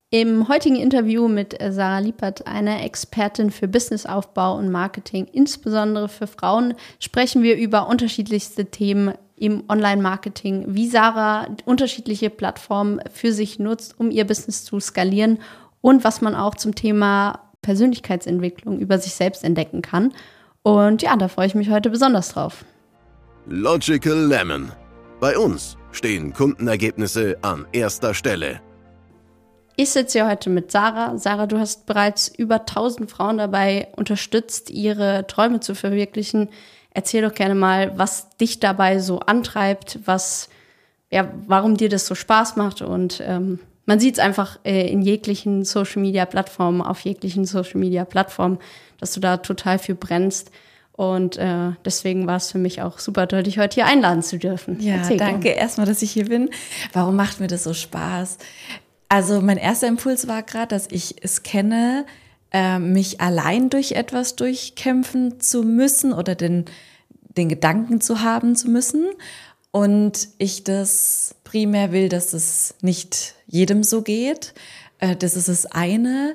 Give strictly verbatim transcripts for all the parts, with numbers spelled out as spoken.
Im heutigen Interview mit Sarah Liepert, einer Expertin für Businessaufbau und Marketing, insbesondere für Frauen, sprechen wir über unterschiedlichste Themen im Online-Marketing, wie Sarah unterschiedliche Plattformen für sich nutzt, um ihr Business zu skalieren und was man auch zum Thema Persönlichkeitsentwicklung über sich selbst entdecken kann. Und ja, da freue ich mich heute besonders drauf. Logical Lemon. Bei uns stehen Kundenergebnisse an erster Stelle. Ich sitze hier heute mit Sarah. Sarah, du hast bereits über tausend Frauen dabei unterstützt, ihre Träume zu verwirklichen. Erzähl doch gerne mal, was dich dabei so antreibt, was, ja, warum dir das so Spaß macht. Und ähm, man sieht es einfach äh, in jeglichen Social-Media-Plattformen, auf jeglichen Social-Media-Plattformen, dass du da total für brennst. Und äh, deswegen war es für mich auch super toll, dich heute hier einladen zu dürfen. Ja, Erzähl danke gerne. erstmal, dass ich hier bin. Warum macht mir das so Spaß? Also mein erster Impuls war gerade, dass ich es kenne, äh, mich allein durch etwas durchkämpfen zu müssen oder den, den Gedanken zu haben zu müssen. Und ich das primär will, dass es nicht jedem so geht. Äh, das ist das eine.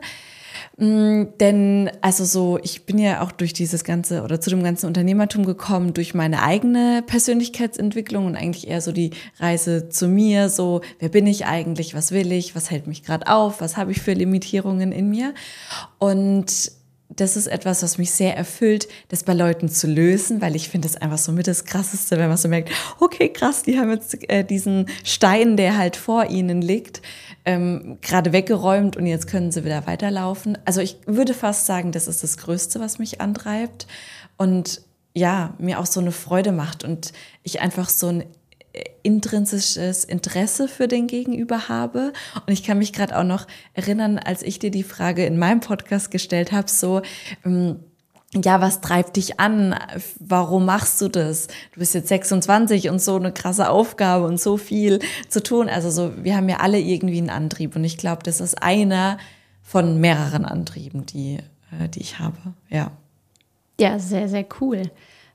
Denn also so, ich bin ja auch durch dieses ganze oder zu dem ganzen Unternehmertum gekommen durch meine eigene Persönlichkeitsentwicklung und eigentlich eher so die Reise zu mir, so wer bin ich eigentlich, was will ich, was hält mich gerade auf, was habe ich für Limitierungen in mir. Und das ist etwas, was mich sehr erfüllt, das bei Leuten zu lösen, weil ich finde es einfach so mit das Krasseste, wenn man so merkt, okay, krass, die haben jetzt äh, diesen Stein, der halt vor ihnen liegt, ähm, gerade weggeräumt und jetzt können sie wieder weiterlaufen. Also ich würde fast sagen, das ist das Größte, was mich antreibt und ja, mir auch so eine Freude macht und ich einfach so ein intrinsisches Interesse für den Gegenüber habe. Und ich kann mich gerade auch noch erinnern, als ich dir die Frage in meinem Podcast gestellt habe, so, ähm, ja, was treibt dich an? Warum machst du das? Du bist jetzt sechsundzwanzig und so eine krasse Aufgabe und so viel zu tun. Also so, wir haben ja alle irgendwie einen Antrieb. Und ich glaube, das ist einer von mehreren Antrieben, die, äh, die ich habe. Ja. Ja, sehr, sehr cool.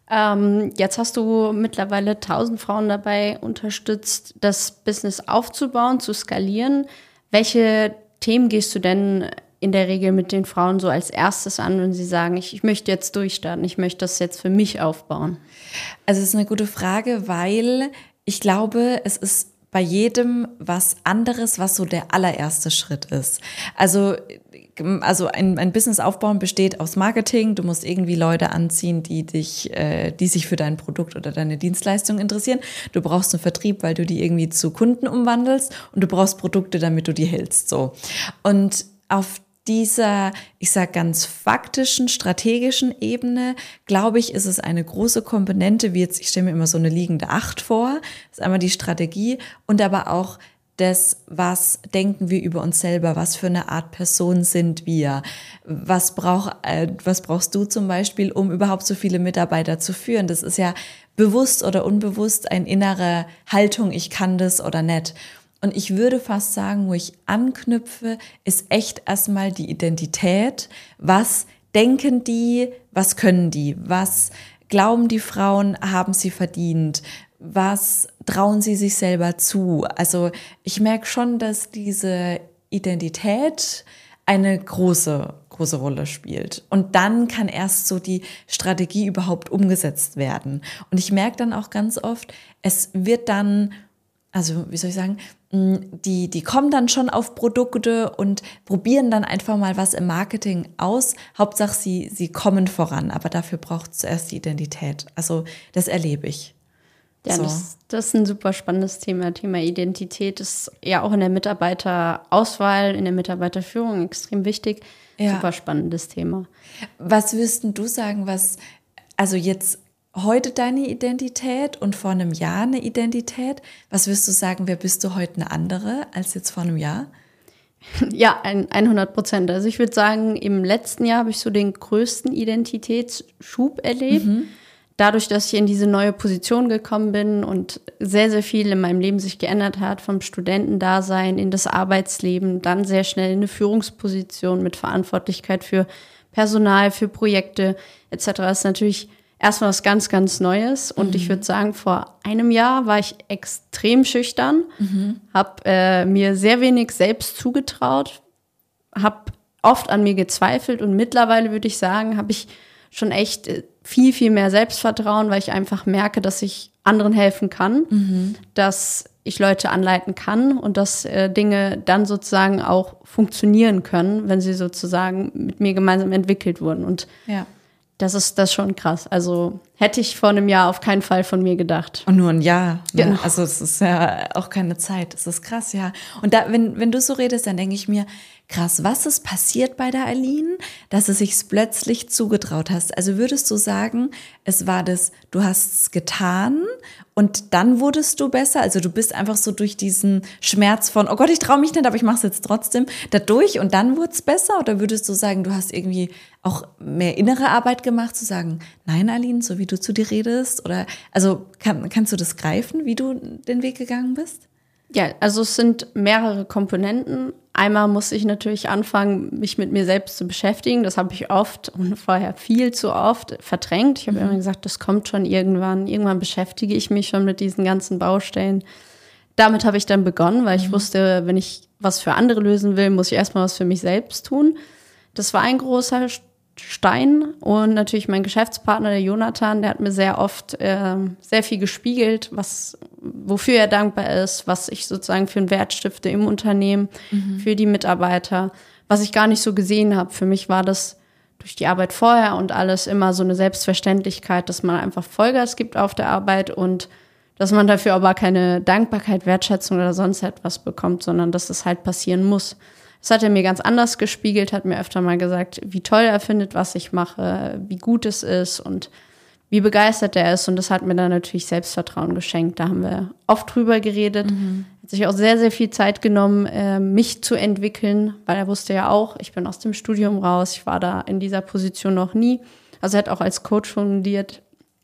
Ähm, jetzt hast du mittlerweile tausend Frauen dabei unterstützt, das Business aufzubauen, zu skalieren. Welche Themen gehst du denn in der Regel mit den Frauen so als erstes an, wenn sie sagen, ich, ich möchte jetzt durchstarten, ich möchte das jetzt für mich aufbauen? Also es ist eine gute Frage, weil ich glaube, es ist bei jedem was anderes, was so der allererste Schritt ist. Also, also ein, ein Business aufbauen besteht aus Marketing. Du musst irgendwie Leute anziehen, die dich, äh, die sich für dein Produkt oder deine Dienstleistung interessieren. Du brauchst einen Vertrieb, weil du die irgendwie zu Kunden umwandelst und du brauchst Produkte, damit du die hältst. So. Und auf dieser, ich sag ganz faktischen, strategischen Ebene, glaube ich, ist es eine große Komponente, wie jetzt, ich stelle mir immer so eine liegende Acht vor, das ist einmal die Strategie und aber auch das, was denken wir über uns selber, was für eine Art Person sind wir, was brauch, äh, was brauchst du zum Beispiel, um überhaupt so viele Mitarbeiter zu führen, das ist ja bewusst oder unbewusst eine innere Haltung, ich kann das oder nicht. Und ich würde fast sagen, wo ich anknüpfe, ist echt erstmal die Identität. Was denken die? Was können die? Was glauben die Frauen, haben sie verdient? Was trauen sie sich selber zu? Also ich merke schon, dass diese Identität eine große, große Rolle spielt. Und dann kann erst so die Strategie überhaupt umgesetzt werden. Und ich merke dann auch ganz oft, es wird dann, also wie soll ich sagen, die, die kommen dann schon auf Produkte und probieren dann einfach mal was im Marketing aus. Hauptsache, sie, sie kommen voran, aber dafür braucht es zuerst die Identität. Also das erlebe ich. Ja, so. das, das ist ein super spannendes Thema. Thema Identität ist ja auch in der Mitarbeiterauswahl, in der Mitarbeiterführung extrem wichtig. Ja. Super spannendes Thema. Was würdest du sagen, was, also jetzt heute deine Identität und vor einem Jahr eine Identität? Was wirst du sagen, wer bist du heute eine andere als jetzt vor einem Jahr? Ja, ein, hundert Prozent. Also ich würde sagen, im letzten Jahr habe ich so den größten Identitätsschub erlebt. Mhm. Dadurch, dass ich in diese neue Position gekommen bin und sehr, sehr viel in meinem Leben sich geändert hat, vom Studentendasein in das Arbeitsleben, dann sehr schnell in eine Führungsposition mit Verantwortlichkeit für Personal, für Projekte et cetera, ist natürlich erstmal was ganz, ganz Neues. Und mhm. ich würde sagen, vor einem Jahr war ich extrem schüchtern, mhm. habe äh, mir sehr wenig selbst zugetraut, habe oft an mir gezweifelt und mittlerweile würde ich sagen, habe ich schon echt viel, viel mehr Selbstvertrauen, weil ich einfach merke, dass ich anderen helfen kann, mhm. dass ich Leute anleiten kann und dass äh, Dinge dann sozusagen auch funktionieren können, wenn sie sozusagen mit mir gemeinsam entwickelt wurden. Und ja. das ist das ist schon krass. Also hätte ich vor einem Jahr auf keinen Fall von mir gedacht. Und nur ein Jahr. Ne? Genau. Also es ist ja auch keine Zeit. Das ist krass, ja. Und da, wenn, wenn du so redest, dann denke ich mir, krass, was ist passiert bei der Aline, dass du sich's plötzlich zugetraut hast? Also würdest du sagen, es war das, du hast es getan und dann wurdest du besser? Also du bist einfach so durch diesen Schmerz von, oh Gott, ich traue mich nicht, aber ich mache es jetzt trotzdem, da durch und dann wurde es besser? Oder würdest du sagen, du hast irgendwie auch mehr innere Arbeit gemacht, zu sagen, nein, Aline, so wie du zu dir redest? Oder also kann, kannst du das greifen, wie du den Weg gegangen bist? Ja, also es sind mehrere Komponenten. Einmal muss ich natürlich anfangen, mich mit mir selbst zu beschäftigen. Das habe ich oft und vorher viel zu oft verdrängt. Ich habe mhm. immer gesagt, das kommt schon irgendwann. Irgendwann beschäftige ich mich schon mit diesen ganzen Baustellen. Damit habe ich dann begonnen, weil ich mhm. wusste, wenn ich was für andere lösen will, muss ich erstmal was für mich selbst tun. Das war ein großer Stein und natürlich mein Geschäftspartner, der Jonathan, der hat mir sehr oft äh, sehr viel gespiegelt, was, wofür er dankbar ist, was ich sozusagen für einen Wert stifte im Unternehmen, mhm. für die Mitarbeiter, was ich gar nicht so gesehen habe. Für mich war das durch die Arbeit vorher und alles immer so eine Selbstverständlichkeit, dass man einfach Vollgas gibt auf der Arbeit und dass man dafür aber keine Dankbarkeit, Wertschätzung oder sonst etwas bekommt, sondern dass das halt passieren muss. Das hat er mir ganz anders gespiegelt, hat mir öfter mal gesagt, wie toll er findet, was ich mache, wie gut es ist und wie begeistert er ist. Und das hat mir dann natürlich Selbstvertrauen geschenkt. Da haben wir oft drüber geredet. Mhm. Hat sich auch sehr, sehr viel Zeit genommen, mich zu entwickeln, weil er wusste ja auch, ich bin aus dem Studium raus, ich war da in dieser Position noch nie. Also er hat auch als Coach fungiert.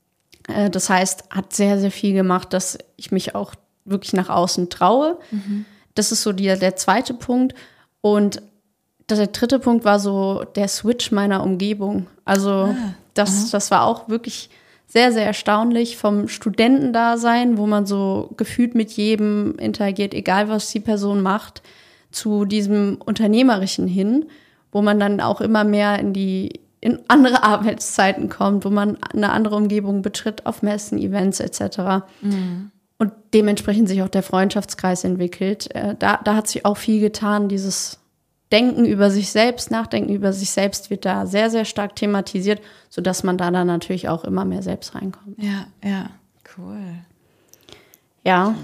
Das heißt, hat sehr, sehr viel gemacht, dass ich mich auch wirklich nach außen traue. Mhm. Das ist so die, der zweite Punkt. Und der dritte Punkt war so der Switch meiner Umgebung. Also ah, das, das war auch wirklich sehr, sehr erstaunlich vom Studentendasein, wo man so gefühlt mit jedem interagiert, egal was die Person macht, zu diesem Unternehmerischen hin, wo man dann auch immer mehr in die in andere Arbeitszeiten kommt, wo man eine andere Umgebung betritt, auf Messen, Events et cetera. Mhm. Und dementsprechend sich auch der Freundschaftskreis entwickelt. Äh, da, da hat sich auch viel getan. Dieses Denken über sich selbst, Nachdenken über sich selbst wird da sehr, sehr stark thematisiert, sodass man da dann natürlich auch immer mehr selbst reinkommt. Ja, ja, cool. Ja.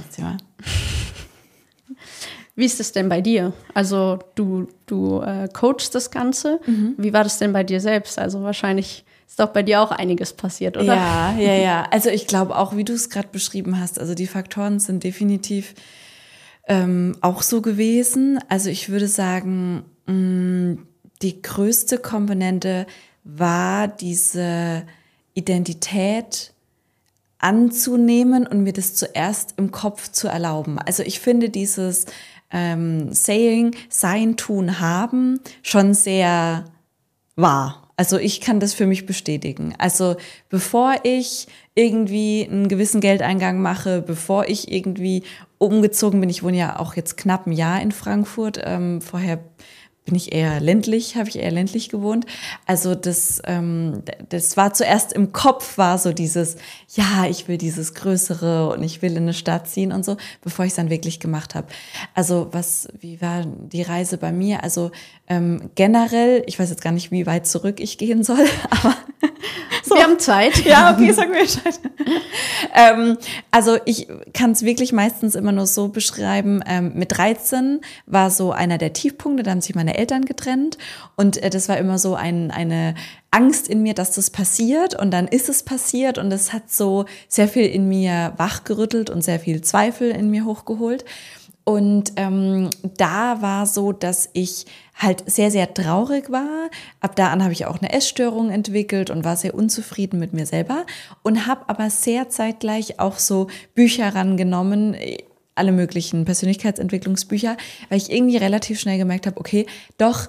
Wie ist es denn bei dir? Also du, du äh, coachst das Ganze. Mhm. Wie war das denn bei dir selbst? Also wahrscheinlich ist doch bei dir auch einiges passiert, oder? Ja, ja, ja. Also ich glaube auch, wie du es gerade beschrieben hast, also die Faktoren sind definitiv ähm, auch so gewesen. Also ich würde sagen, mh, die größte Komponente war diese Identität anzunehmen und mir das zuerst im Kopf zu erlauben. Also ich finde dieses ähm, Saying, sein, tun, haben schon sehr wahr. Also ich kann das für mich bestätigen. Also bevor ich irgendwie einen gewissen Geldeingang mache, bevor ich irgendwie umgezogen bin, ich wohne ja auch jetzt knapp ein Jahr in Frankfurt, ähm, vorher bin ich eher ländlich, habe ich eher ländlich gewohnt. Also das, ähm, das war zuerst im Kopf, war so dieses, ja, ich will dieses Größere und ich will in eine Stadt ziehen und so, bevor ich es dann wirklich gemacht habe. Also was, wie war die Reise bei mir? Also ähm, generell, ich weiß jetzt gar nicht, wie weit zurück ich gehen soll, aber so. Wir haben Zeit. Ja, okay, sag mir Bescheid. ähm, also ich kann es wirklich meistens immer nur so beschreiben, ähm, mit dreizehn war so einer der Tiefpunkte, da haben sich meine Eltern getrennt und äh, das war immer so ein, eine Angst in mir, dass das passiert und dann ist es passiert und es hat so sehr viel in mir wachgerüttelt und sehr viel Zweifel in mir hochgeholt. Und ähm, da war so, dass ich halt sehr, sehr traurig war. Ab da an habe ich auch eine Essstörung entwickelt und war sehr unzufrieden mit mir selber und habe aber sehr zeitgleich auch so Bücher rangenommen, alle möglichen Persönlichkeitsentwicklungsbücher, weil ich irgendwie relativ schnell gemerkt habe, okay, doch,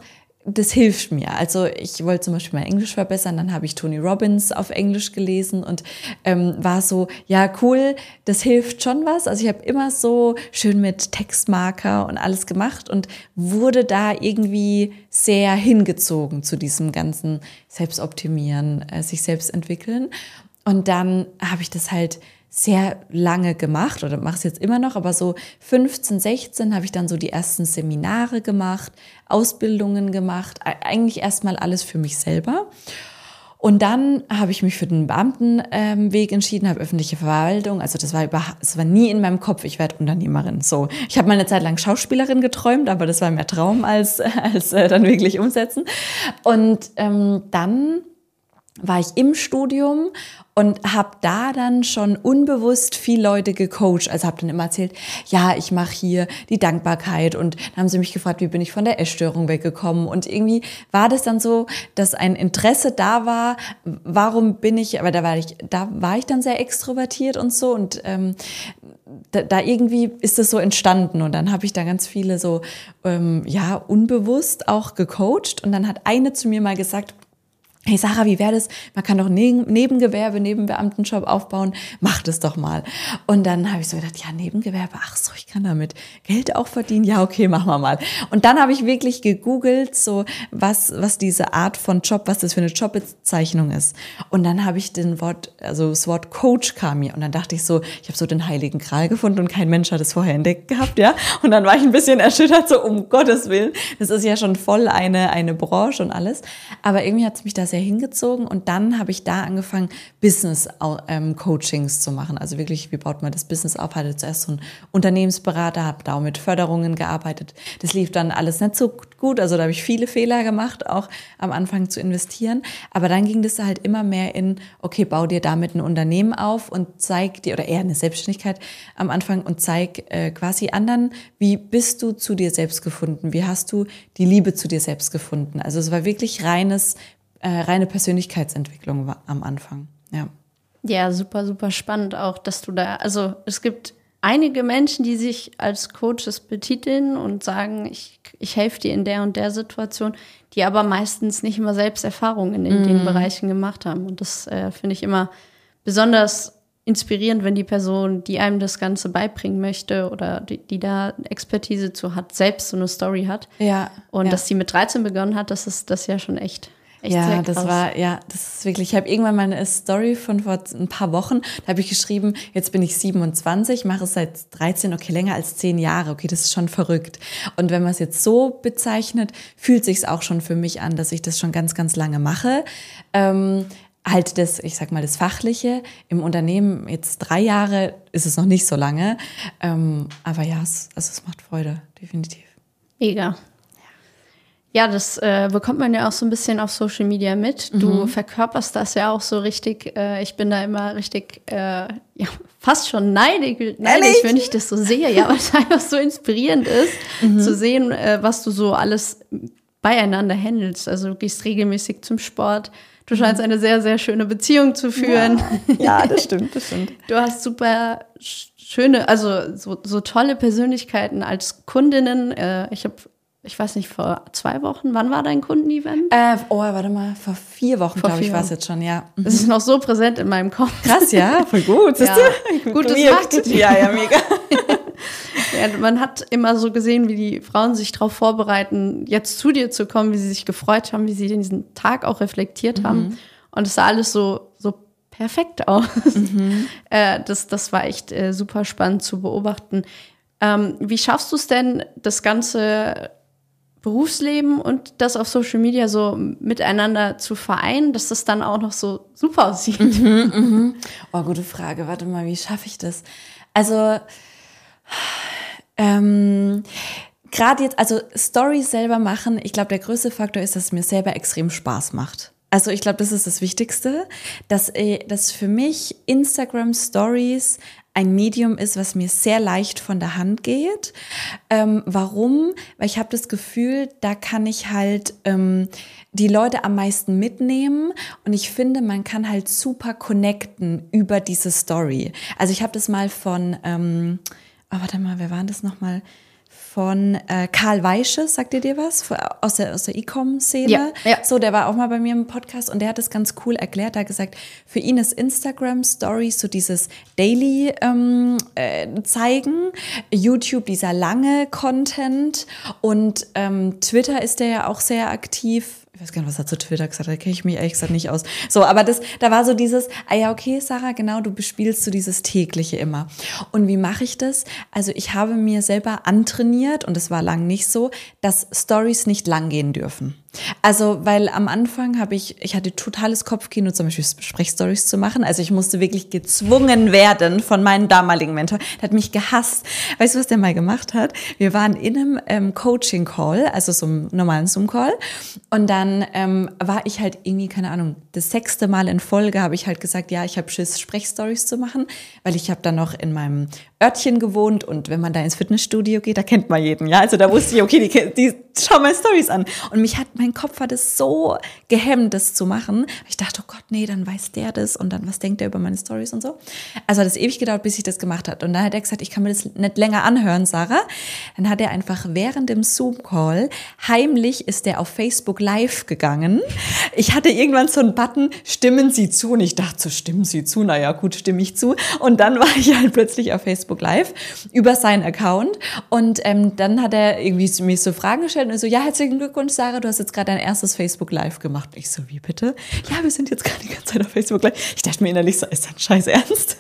das hilft mir. Also ich wollte zum Beispiel mein Englisch verbessern, dann habe ich Tony Robbins auf Englisch gelesen und ähm, war so, ja cool, das hilft schon was. Also ich habe immer so schön mit Textmarker und alles gemacht und wurde da irgendwie sehr hingezogen zu diesem ganzen Selbstoptimieren, äh, sich selbst entwickeln. Und dann habe ich das halt sehr lange gemacht oder mache es jetzt immer noch, aber so fünfzehn, sechzehn habe ich dann so die ersten Seminare gemacht, Ausbildungen gemacht, eigentlich erstmal alles für mich selber. Und dann habe ich mich für den Beamtenweg entschieden, habe öffentliche Verwaltung, also das war über, das war nie in meinem Kopf, ich werde Unternehmerin. So, ich habe mal eine Zeit lang Schauspielerin geträumt, aber das war mehr Traum als als äh, dann wirklich umsetzen. Und ähm, dann war ich im Studium und habe da dann schon unbewusst viele Leute gecoacht. Also habe dann immer erzählt, ja, ich mache hier die Dankbarkeit. Und dann haben sie mich gefragt, wie bin ich von der Essstörung weggekommen. Und irgendwie war das dann so, dass ein Interesse da war, warum bin ich, aber da war ich, da war ich dann sehr extrovertiert und so. Und ähm, da, da irgendwie ist das so entstanden. Und dann habe ich da ganz viele so, ähm, ja, unbewusst auch gecoacht. Und dann hat eine zu mir mal gesagt, hey Sarah, wie wäre das? Man kann doch neben, Nebengewerbe, neben Beamtenjob aufbauen. Mach das doch mal. Und dann habe ich so gedacht, ja, Nebengewerbe, ach so, ich kann damit Geld auch verdienen. Ja, okay, machen wir mal. Und dann habe ich wirklich gegoogelt, so was was diese Art von Job, was das für eine Jobbezeichnung ist. Und dann habe ich den Wort, also das Wort Coach kam mir. Und dann dachte ich so, ich habe so den heiligen Gral gefunden und kein Mensch hat es vorher entdeckt gehabt, ja. Und dann war ich ein bisschen erschüttert, so um Gottes Willen. Das ist ja schon voll eine eine Branche und alles. Aber irgendwie hat es mich da sehr hingezogen und dann habe ich da angefangen, Business-Coachings zu machen. Also wirklich, wie baut man das Business auf? Hatte zuerst so einen Unternehmensberater, habe da auch mit Förderungen gearbeitet. Das lief dann alles nicht so gut, also da habe ich viele Fehler gemacht, auch am Anfang zu investieren. Aber dann ging das halt immer mehr in, okay, bau dir damit ein Unternehmen auf und zeig dir, oder eher eine Selbstständigkeit am Anfang und zeig äh, quasi anderen, wie bist du zu dir selbst gefunden? Wie hast du die Liebe zu dir selbst gefunden? Also es war wirklich reines Äh, reine Persönlichkeitsentwicklung war am Anfang, ja. Ja, super, super spannend auch, dass du da, also es gibt einige Menschen, die sich als Coaches betiteln und sagen, ich, ich helfe dir in der und der Situation, die aber meistens nicht immer selbst Erfahrungen in mm. den Bereichen gemacht haben. Und das äh, finde ich immer besonders inspirierend, wenn die Person, die einem das Ganze beibringen möchte oder die, die da Expertise zu hat, selbst so eine Story hat. Ja. Und ja. dass sie mit dreizehn begonnen hat, das ist das ja schon echt. Echt ja, das war, ja, das ist wirklich, ich habe irgendwann mal eine Story von vor ein paar Wochen, da habe ich geschrieben, jetzt bin ich siebenundzwanzig, mache es seit dreizehn, okay, länger als zehn Jahre, okay, das ist schon verrückt. Und wenn man es jetzt so bezeichnet, fühlt sich's auch schon für mich an, dass ich das schon ganz, ganz lange mache. Ähm, halt das, ich sag mal, das Fachliche im Unternehmen, jetzt drei Jahre ist es noch nicht so lange, ähm, aber ja, es, also es macht Freude, definitiv. Mega. Ja, das äh, bekommt man ja auch so ein bisschen auf Social Media mit. Du mhm. verkörperst das ja auch so richtig. Äh, ich bin da immer richtig, äh, ja, fast schon neidisch, neidisch wenn ich das so sehe. Ja, weil es einfach so inspirierend ist, mhm. zu sehen, äh, was du so alles beieinander handelst. Also du gehst regelmäßig zum Sport. Du scheinst eine sehr, sehr schöne Beziehung zu führen. Ja, ja, das stimmt, das stimmt. Du hast super schöne, also so, so tolle Persönlichkeiten als Kundinnen. Äh, ich habe Ich weiß nicht, vor zwei Wochen, wann war dein Kundenevent? Äh, oh, warte mal, vor vier Wochen, glaube ich, war es jetzt schon, ja. Mhm. Das ist noch so präsent in meinem Kopf. Krass, ja, voll gut. Ja. Gutes Marketing. Ja, ja, mega. Ja, man hat immer so gesehen, wie die Frauen sich darauf vorbereiten, jetzt zu dir zu kommen, wie sie sich gefreut haben, wie sie diesen Tag auch reflektiert mhm. haben. Und es sah alles so, so perfekt aus. Mhm. Äh, das, das war echt äh, super spannend zu beobachten. Ähm, wie schaffst du es denn, das ganze Berufsleben und das auf Social Media so miteinander zu vereinen, dass das dann auch noch so super aussieht? Mhm, mhm. Oh, gute Frage. Warte mal, wie schaffe ich das? Also, ähm, gerade jetzt, also Stories selber machen, ich glaube, der größte Faktor ist, dass es mir selber extrem Spaß macht. Also ich glaube, das ist das Wichtigste, dass, dass für mich Instagram-Stories ein Medium ist, was mir sehr leicht von der Hand geht. Ähm, warum? Weil ich habe das Gefühl, da kann ich halt ähm, die Leute am meisten mitnehmen und ich finde, man kann halt super connecten über diese Story. Also ich habe das mal von, ähm, oh, warte mal, wer war das nochmal? von äh, Karl Weische, sagt ihr dir was? Aus der, aus der E-Com-Szene. Ja, ja. So, der war auch mal bei mir im Podcast und der hat das ganz cool erklärt. Er hat gesagt, für ihn ist Instagram Stories so dieses Daily ähm, äh, zeigen, YouTube dieser lange Content und ähm, Twitter ist der ja auch sehr aktiv. Ich weiß gar nicht, was er zu Twitter gesagt hat, da kenne ich mich ehrlich gesagt nicht aus. So, aber das, da war so dieses, ah ja, okay, Sarah, genau, du bespielst so dieses Tägliche immer. Und wie mache ich das? Also ich habe mir selber antrainiert, und es war lang nicht so, dass Stories nicht lang gehen dürfen. Also, weil am Anfang habe ich, ich hatte totales Kopfkino, zum Beispiel Sprechstories zu machen. Also ich musste wirklich gezwungen werden von meinem damaligen Mentor. Der hat mich gehasst. Weißt du, was der mal gemacht hat? Wir waren in einem ähm, Coaching-Call, also so einem normalen Zoom-Call. Und dann ähm, war ich halt irgendwie, keine Ahnung, das sechste Mal in Folge habe ich halt gesagt, ja, ich habe Schiss, Sprechstories zu machen, weil ich habe dann noch in meinem Örtchen gewohnt und wenn man da ins Fitnessstudio geht, da kennt man jeden, ja. Also da wusste ich, okay, die, die schau mal Stories an. Und mich hat, mein Kopf hat es so gehemmt, das zu machen. Ich dachte, oh Gott, nee, dann weiß der das und dann, was denkt der über meine Stories und so. Also hat es ewig gedauert, bis ich das gemacht hat. Und dann hat er gesagt, ich kann mir das nicht länger anhören, Sarah. Dann hat er einfach während dem Zoom-Call, heimlich ist der auf Facebook Live gegangen. Ich hatte irgendwann so einen Button, stimmen Sie zu. Und ich dachte so, stimmen Sie zu? Naja, gut, stimme ich zu. Und dann war ich halt plötzlich auf Facebook Live über seinen Account und ähm, dann hat er irgendwie mir so Fragen gestellt und so, ja, herzlichen Glückwunsch, Sarah, du hast jetzt gerade dein erstes Facebook Live gemacht. Ich so, wie bitte? Ja, wir sind jetzt gerade die ganze Zeit auf Facebook Live. Ich dachte mir innerlich so, ist das scheiß ernst?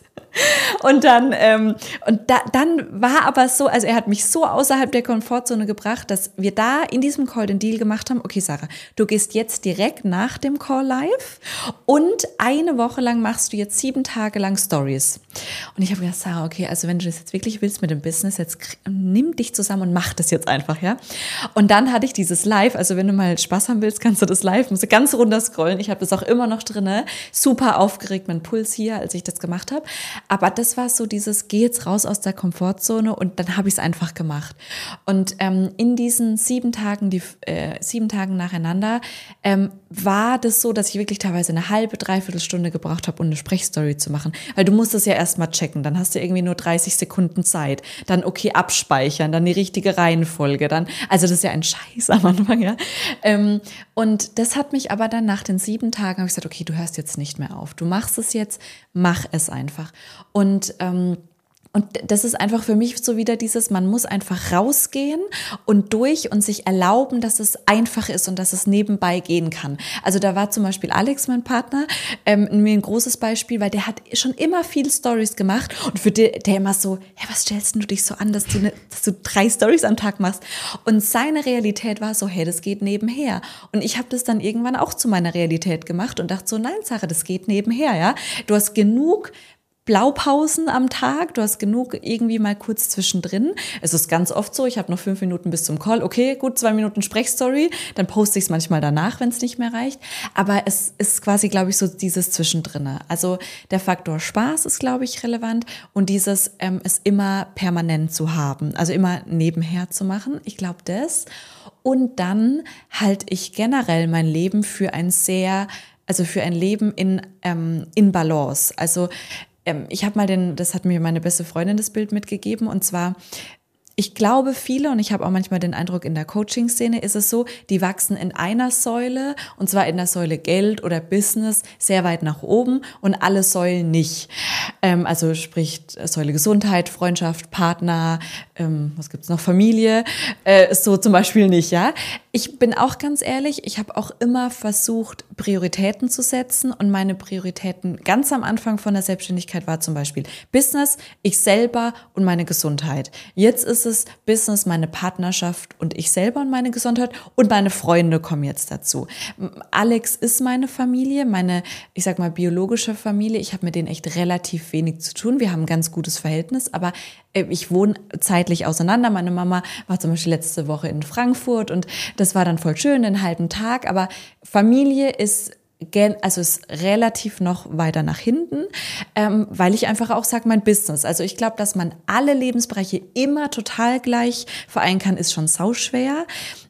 Und dann, ähm, und da, dann war aber so, also er hat mich so außerhalb der Komfortzone gebracht, dass wir da in diesem Call den Deal gemacht haben, okay Sarah, du gehst jetzt direkt nach dem Call live und eine Woche lang machst du jetzt sieben Tage lang Stories. Und ich habe gedacht, Sarah, okay, also wenn du das jetzt wirklich willst mit dem Business, jetzt nimm dich zusammen und mach das jetzt einfach, ja. Und dann hatte ich dieses Live, also wenn du mal Spaß haben willst, kannst du das Live, musst du ganz runter scrollen. Ich habe das auch immer noch drinne, super aufgeregt, mein Puls hier, als ich das gemacht habe. Aber das war so dieses, geh jetzt raus aus der Komfortzone und dann habe ich es einfach gemacht. Und ähm, in diesen sieben Tagen, die äh, sieben Tagen nacheinander, ähm, war das so, dass ich wirklich teilweise eine halbe, dreiviertel Stunde gebraucht habe, um eine Sprechstory zu machen. Weil du musst es ja erstmal checken, dann hast du irgendwie nur dreißig Sekunden Zeit. Dann okay, abspeichern, dann die richtige Reihenfolge. Dann, also das ist ja ein Scheiß am Anfang, ja. Ähm, und das hat mich aber dann nach den sieben Tagen, habe ich gesagt, okay, du hörst jetzt nicht mehr auf. Du machst es jetzt, mach es einfach. Und ähm, Und das ist einfach für mich so wieder dieses, man muss einfach rausgehen und durch und sich erlauben, dass es einfach ist und dass es nebenbei gehen kann. Also da war zum Beispiel Alex, mein Partner, ähm, mir ein großes Beispiel, weil der hat schon immer viel Stories gemacht und für der, der immer so, ja, was stellst du dich so an, dass du, ne, dass du drei Stories am Tag machst? Und seine Realität war so, hey, das geht nebenher. Und ich habe das dann irgendwann auch zu meiner Realität gemacht und dachte so, nein, Sarah, das geht nebenher, ja. Du hast genug Blaupausen am Tag, du hast genug irgendwie mal kurz zwischendrin. Es ist ganz oft so, ich habe noch fünf Minuten bis zum Call, okay, gut, zwei Minuten Sprechstory, dann poste ich es manchmal danach, wenn es nicht mehr reicht. Aber es ist quasi, glaube ich, so dieses Zwischendrinne. Also der Faktor Spaß ist, glaube ich, relevant und dieses ähm, es immer permanent zu haben, also immer nebenher zu machen. Ich glaube das. Und dann halte ich generell mein Leben für ein sehr, also für ein Leben in, ähm, in Balance. Also ich habe mal den, das hat mir meine beste Freundin das Bild mitgegeben und zwar, ich glaube viele und ich habe auch manchmal den Eindruck, in der Coaching-Szene ist es so, die wachsen in einer Säule und zwar in der Säule Geld oder Business sehr weit nach oben und alle Säulen nicht. Ähm, also sprich Säule Gesundheit, Freundschaft, Partner, ähm, was gibt's noch, Familie, äh, so zum Beispiel nicht, ja. Ich bin auch ganz ehrlich, ich habe auch immer versucht, Prioritäten zu setzen und meine Prioritäten ganz am Anfang von der Selbstständigkeit war zum Beispiel Business, ich selber und meine Gesundheit. Jetzt ist es Business, meine Partnerschaft und ich selber und meine Gesundheit und meine Freunde kommen jetzt dazu. Alex ist meine Familie, meine, ich sag mal, biologische Familie. Ich habe mit denen echt relativ wenig zu tun. Wir haben ein ganz gutes Verhältnis, aber ich wohne zeitlich auseinander. Meine Mama war zum Beispiel letzte Woche in Frankfurt und das war dann voll schön, den halben Tag. Aber Familie ist also ist relativ noch weiter nach hinten, ähm, weil ich einfach auch sage, mein Business. Also ich glaube, dass man alle Lebensbereiche immer total gleich vereinen kann, ist schon sauschwer.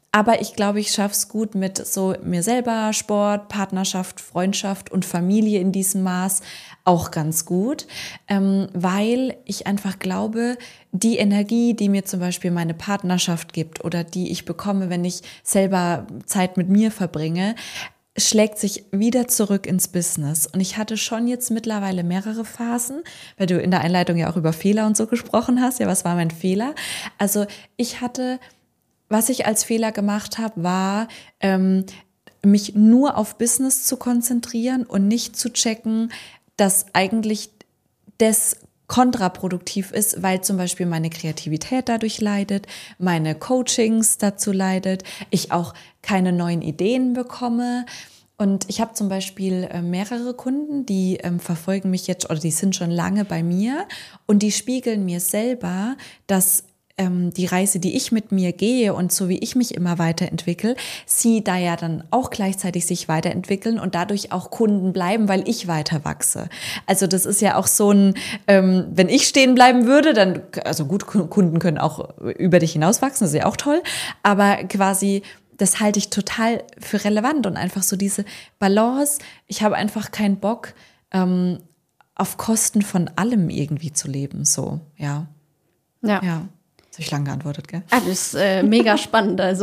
Aber ich glaube, ich schaffe es gut mit so mir selber, Sport, Partnerschaft, Freundschaft und Familie in diesem Maß auch ganz gut, ähm, weil ich einfach glaube, die Energie, die mir zum Beispiel meine Partnerschaft gibt oder die ich bekomme, wenn ich selber Zeit mit mir verbringe, schlägt sich wieder zurück ins Business. Und ich hatte schon jetzt mittlerweile mehrere Phasen, weil du in der Einleitung ja auch über Fehler und so gesprochen hast. Ja, was war mein Fehler? Also ich hatte... Was ich als Fehler gemacht habe, war, ähm, mich nur auf Business zu konzentrieren und nicht zu checken, dass eigentlich das kontraproduktiv ist, weil zum Beispiel meine Kreativität dadurch leidet, meine Coachings dazu leidet, ich auch keine neuen Ideen bekomme. Und ich habe zum Beispiel äh, mehrere Kunden, die ähm, verfolgen mich jetzt, oder die sind schon lange bei mir und die spiegeln mir selber, dass die Reise, die ich mit mir gehe und so wie ich mich immer weiterentwickle, sie da ja dann auch gleichzeitig sich weiterentwickeln und dadurch auch Kunden bleiben, weil ich weiter wachse. Also das ist ja auch so ein, ähm, wenn ich stehen bleiben würde, dann, also gut, Kunden können auch über dich hinauswachsen, das ist ja auch toll, aber quasi das halte ich total für relevant und einfach so diese Balance. Ich habe einfach keinen Bock, ähm, auf Kosten von allem irgendwie zu leben, so, ja. Ja. Ja. Das habe ich lang geantwortet, gell? Ah, das ist äh, mega spannend. Also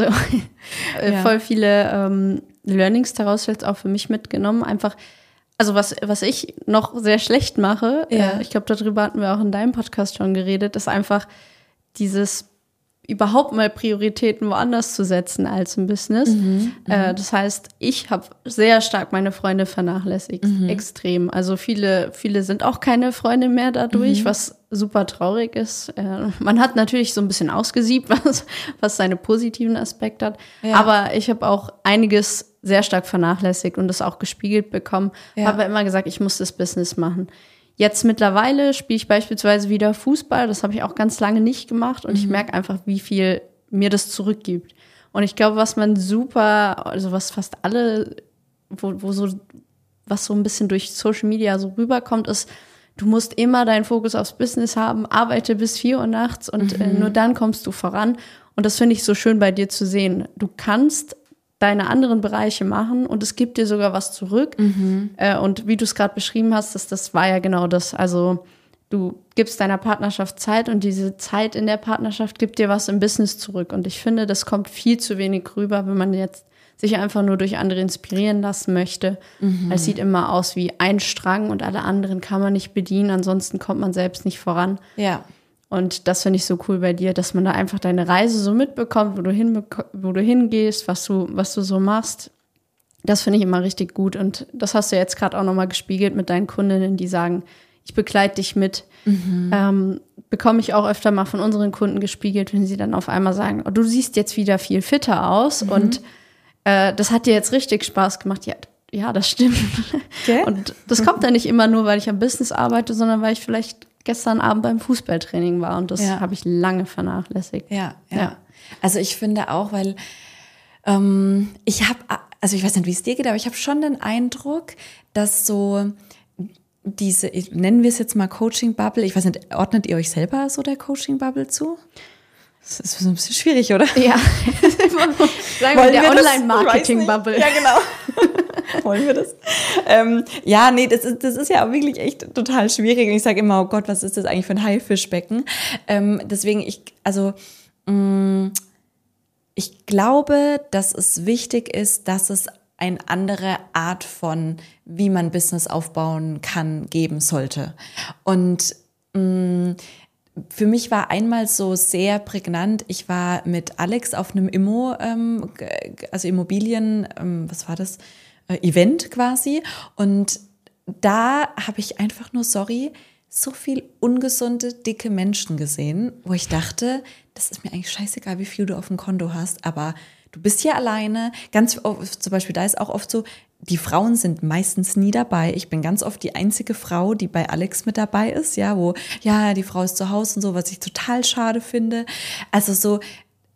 äh, ja. voll viele ähm, Learnings daraus jetzt auch für mich mitgenommen. Einfach, also was, was ich noch sehr schlecht mache, ja. äh, ich glaube, darüber hatten wir auch in deinem Podcast schon geredet, ist einfach dieses überhaupt mal Prioritäten woanders zu setzen als im Business. Mhm, äh, das heißt, ich habe sehr stark meine Freunde vernachlässigt, mhm. extrem. Also viele, viele sind auch keine Freunde mehr dadurch, mhm. was super traurig ist. Äh, man hat natürlich so ein bisschen ausgesiebt, was, was seine positiven Aspekte hat. Ja. Aber ich habe auch einiges sehr stark vernachlässigt und das auch gespiegelt bekommen. Ja. Habe immer gesagt, ich muss das Business machen. Jetzt mittlerweile spiele ich beispielsweise wieder Fußball. Das habe ich auch ganz lange nicht gemacht. Und mhm. ich merke einfach, wie viel mir das zurückgibt. Und ich glaube, was man super, also was fast alle, wo, wo so, was so ein bisschen durch Social Media so rüberkommt, ist, du musst immer deinen Fokus aufs Business haben, arbeite bis vier Uhr nachts und mhm. äh, nur dann kommst du voran. Und das finde ich so schön bei dir zu sehen. Du kannst deine anderen Bereiche machen und es gibt dir sogar was zurück. Mhm. Äh, und wie du es gerade beschrieben hast, das, das war ja genau das. Also du gibst deiner Partnerschaft Zeit und diese Zeit in der Partnerschaft gibt dir was im Business zurück. Und ich finde, das kommt viel zu wenig rüber, wenn man jetzt sich einfach nur durch andere inspirieren lassen möchte. Mhm. Es sieht immer aus wie ein Strang und alle anderen kann man nicht bedienen, ansonsten kommt man selbst nicht voran. Ja. Und das finde ich so cool bei dir, dass man da einfach deine Reise so mitbekommt, wo du hin, wo du hingehst, was du, was du so machst. Das finde ich immer richtig gut. Und das hast du jetzt gerade auch nochmal gespiegelt mit deinen Kundinnen, die sagen, ich begleite dich mit. Mhm. Ähm, bekomme ich auch öfter mal von unseren Kunden gespiegelt, wenn sie dann auf einmal sagen, oh, du siehst jetzt wieder viel fitter aus mhm. und äh, das hat dir jetzt richtig Spaß gemacht. Ja, ja, das stimmt. Okay. Und das kommt dann nicht immer nur, weil ich am Business arbeite, sondern weil ich vielleicht gestern Abend beim Fußballtraining war und das ja. habe ich lange vernachlässigt. Ja, ja, ja. Also ich finde auch, weil ähm, ich habe, also ich weiß nicht, wie es dir geht, aber ich habe schon den Eindruck, dass so diese, nennen wir es jetzt mal Coaching-Bubble, ich weiß nicht, ordnet ihr euch selber so der Coaching-Bubble zu? Das ist so ein bisschen schwierig, oder? Ja. Sagen wir der Online-Marketing-Bubble. Ja, genau. Wollen wir das? Ähm, ja, nee, das ist, das ist ja auch wirklich echt total schwierig. Und ich sage immer, oh Gott, was ist das eigentlich für ein Haifischbecken? Ähm, deswegen, ich, also, mh, ich glaube, dass es wichtig ist, dass es eine andere Art von, wie man Business aufbauen kann, geben sollte. Und mh, für mich war einmal so sehr prägnant, ich war mit Alex auf einem Immo, ähm, also Immobilien, ähm, was war das, äh, Event quasi. Und da habe ich einfach nur, sorry, so viel ungesunde, dicke Menschen gesehen, wo ich dachte, das ist mir eigentlich scheißegal, wie viel du auf dem Konto hast, aber du bist hier alleine. Ganz oft, zum Beispiel, da ist auch oft so, die Frauen sind meistens nie dabei. Ich bin ganz oft die einzige Frau, die bei Alex mit dabei ist, ja, wo, ja, die Frau ist zu Hause und so, was ich total schade finde. Also so,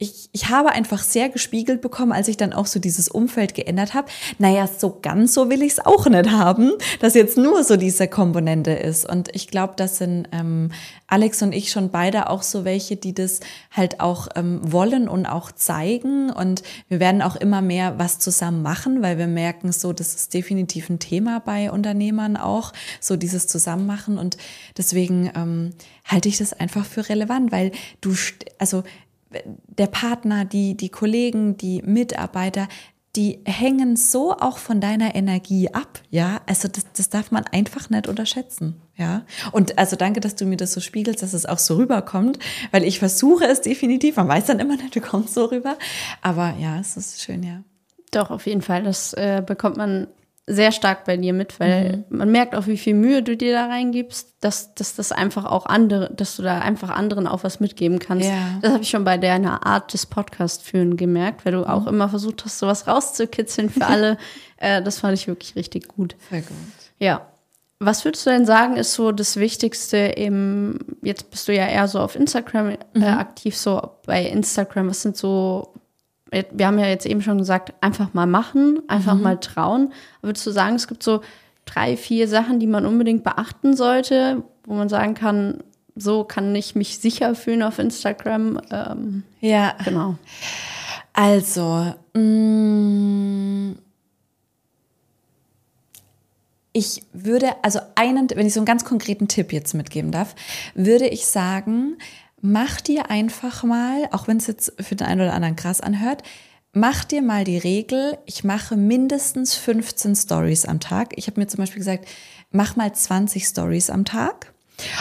ich, ich habe einfach sehr gespiegelt bekommen, als ich dann auch so dieses Umfeld geändert habe. Naja, so ganz so will ich es auch nicht haben, dass jetzt nur so diese Komponente ist. Und ich glaube, das sind ähm, Alex und ich schon beide auch so welche, die das halt auch ähm, wollen und auch zeigen. Und wir werden auch immer mehr was zusammen machen, weil wir merken so, das ist definitiv ein Thema bei Unternehmern auch, so dieses Zusammenmachen. Und deswegen ähm, halte ich das einfach für relevant, weil du, also der Partner, die, die Kollegen, die Mitarbeiter, die hängen so auch von deiner Energie ab, ja, also das, das darf man einfach nicht unterschätzen, ja, und also danke, dass du mir das so spiegelst, dass es auch so rüberkommt, weil ich versuche es definitiv, man weiß dann immer nicht, du kommst so rüber, aber ja, es ist schön, ja. Doch, auf jeden Fall, das äh, bekommt man sehr stark bei dir mit, weil mhm. man merkt auch, wie viel Mühe du dir da reingibst, dass, dass das einfach auch andere, dass du da einfach anderen auch was mitgeben kannst. Ja. Das habe ich schon bei deiner Art des Podcast-Führen gemerkt, weil du mhm. auch immer versucht hast, sowas rauszukitzeln für alle. äh, das fand ich wirklich richtig gut. Sehr gut. Ja. Was würdest du denn sagen, ist so das Wichtigste im, jetzt bist du ja eher so auf Instagram äh, mhm. aktiv, so bei Instagram, was sind so, wir haben ja jetzt eben schon gesagt, einfach mal machen, einfach mhm. mal trauen. Aber würdest du sagen, es gibt so drei, vier Sachen, die man unbedingt beachten sollte, wo man sagen kann, so kann ich mich sicher fühlen auf Instagram? Ähm, ja, genau. Also, mh, ich würde, also einen, wenn ich so einen ganz konkreten Tipp jetzt mitgeben darf, würde ich sagen, mach dir einfach mal, auch wenn es jetzt für den einen oder anderen krass anhört, mach dir mal die Regel, ich mache mindestens fünfzehn Stories am Tag. Ich habe mir zum Beispiel gesagt, mach mal zwanzig Stories am Tag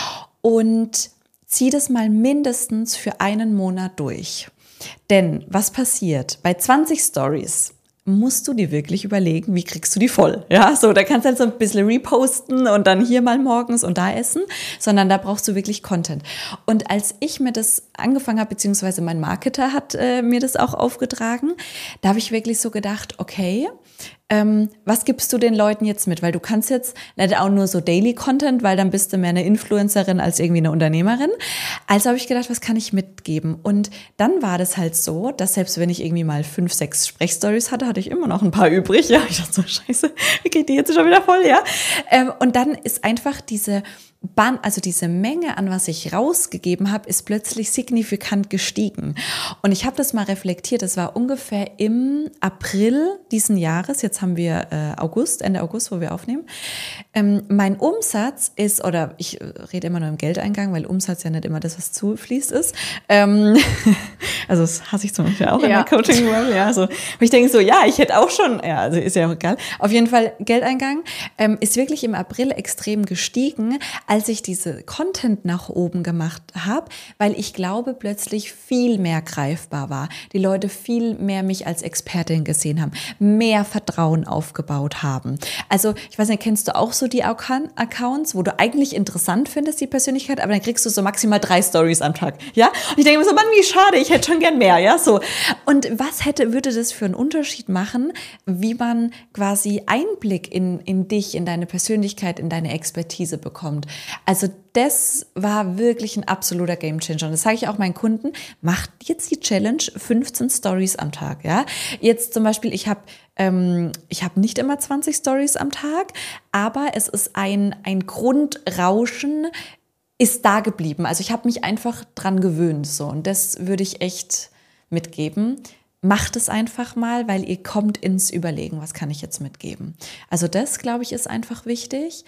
und zieh das mal mindestens für einen Monat durch. Denn was passiert? Bei zwanzig Stories musst du dir wirklich überlegen, wie kriegst du die voll? Ja, so, da kannst du halt so ein bisschen reposten und dann hier mal morgens und da essen, sondern da brauchst du wirklich Content. Und als ich mir das angefangen habe, beziehungsweise mein Marketer hat äh, mir das auch aufgetragen, da habe ich wirklich so gedacht, okay, ähm, was gibst du den Leuten jetzt mit? Weil du kannst jetzt nicht auch nur so Daily Content, weil dann bist du mehr eine Influencerin als irgendwie eine Unternehmerin. Also habe ich gedacht, was kann ich mitgeben? Und dann war das halt so, dass selbst wenn ich irgendwie mal fünf, sechs Sprechstories hatte, hatte ich immer noch ein paar übrig. Ja, ich dachte so, scheiße, wie geht die jetzt schon wieder voll, ja? Ähm, und dann ist einfach diese Ban- also diese Menge an was ich rausgegeben habe, ist plötzlich signifikant gestiegen. Und ich habe das mal reflektiert, das war ungefähr im April diesen Jahres, jetzt haben wir äh, August, Ende August, wo wir aufnehmen. Ähm, mein Umsatz ist, oder ich rede immer nur im Geldeingang, weil Umsatz ja nicht immer das, was zufließt ist. Ähm, also das hasse ich zum Beispiel auch ja. in der Coaching-World. Ja, so. Und ich denke so, ja, ich hätte auch schon, ja, also ist ja auch egal. Auf jeden Fall, Geldeingang ähm, ist wirklich im April extrem gestiegen, als ich diese Content nach oben gemacht habe, weil ich glaube, plötzlich viel mehr greifbar war. Die Leute viel mehr mich als Expertin gesehen haben, mehr Vertrauen aufgebaut haben. Also, ich weiß nicht, kennst du auch so die Accounts, wo du eigentlich interessant findest, die Persönlichkeit, aber dann kriegst du so maximal drei Stories am Tag, ja? Und ich denke mir so, Mann, wie schade, ich hätte schon gern mehr, ja, so. Und was hätte, würde das für einen Unterschied machen, wie man quasi Einblick in, in dich, in deine Persönlichkeit, in deine Expertise bekommt? Also das war wirklich ein absoluter Gamechanger. Und das sage ich auch meinen Kunden, macht jetzt die Challenge fünfzehn Stories am Tag. Ja, jetzt zum Beispiel, ich habe ähm, ich habe nicht immer zwanzig Stories am Tag, aber es ist ein, ein Grundrauschen, ist da geblieben. Also ich habe mich einfach dran gewöhnt. So. Und das würde ich echt mitgeben. Macht es einfach mal, weil ihr kommt ins Überlegen, was kann ich jetzt mitgeben. Also das, glaube ich, ist einfach wichtig.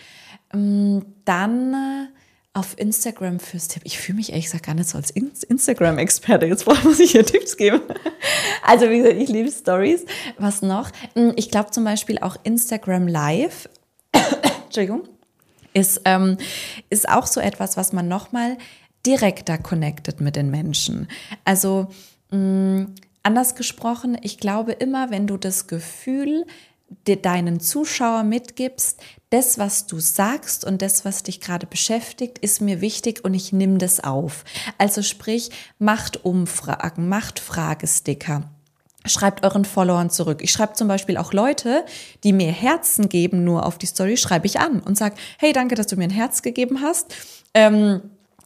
Dann auf Instagram fürs Tipp. Ich fühle mich ehrlich gesagt gar nicht so als Instagram-Experte. Jetzt muss ich hier Tipps geben. Also wie gesagt, ich liebe Stories. Was noch? Ich glaube zum Beispiel auch Instagram Live. Entschuldigung. Ist, ähm, ist auch so etwas, was man nochmal direkter connectet mit den Menschen. Also mh, anders gesprochen, ich glaube immer, wenn du das Gefühl deinen Zuschauer mitgibst, das, was du sagst und das, was dich gerade beschäftigt, ist mir wichtig und ich nehme das auf. Also sprich, macht Umfragen, macht Fragesticker. Schreibt euren Followern zurück. Ich schreibe zum Beispiel auch Leute, die mir Herzen geben, nur auf die Story, schreibe ich an und sage, hey, danke, dass du mir ein Herz gegeben hast. Ähm,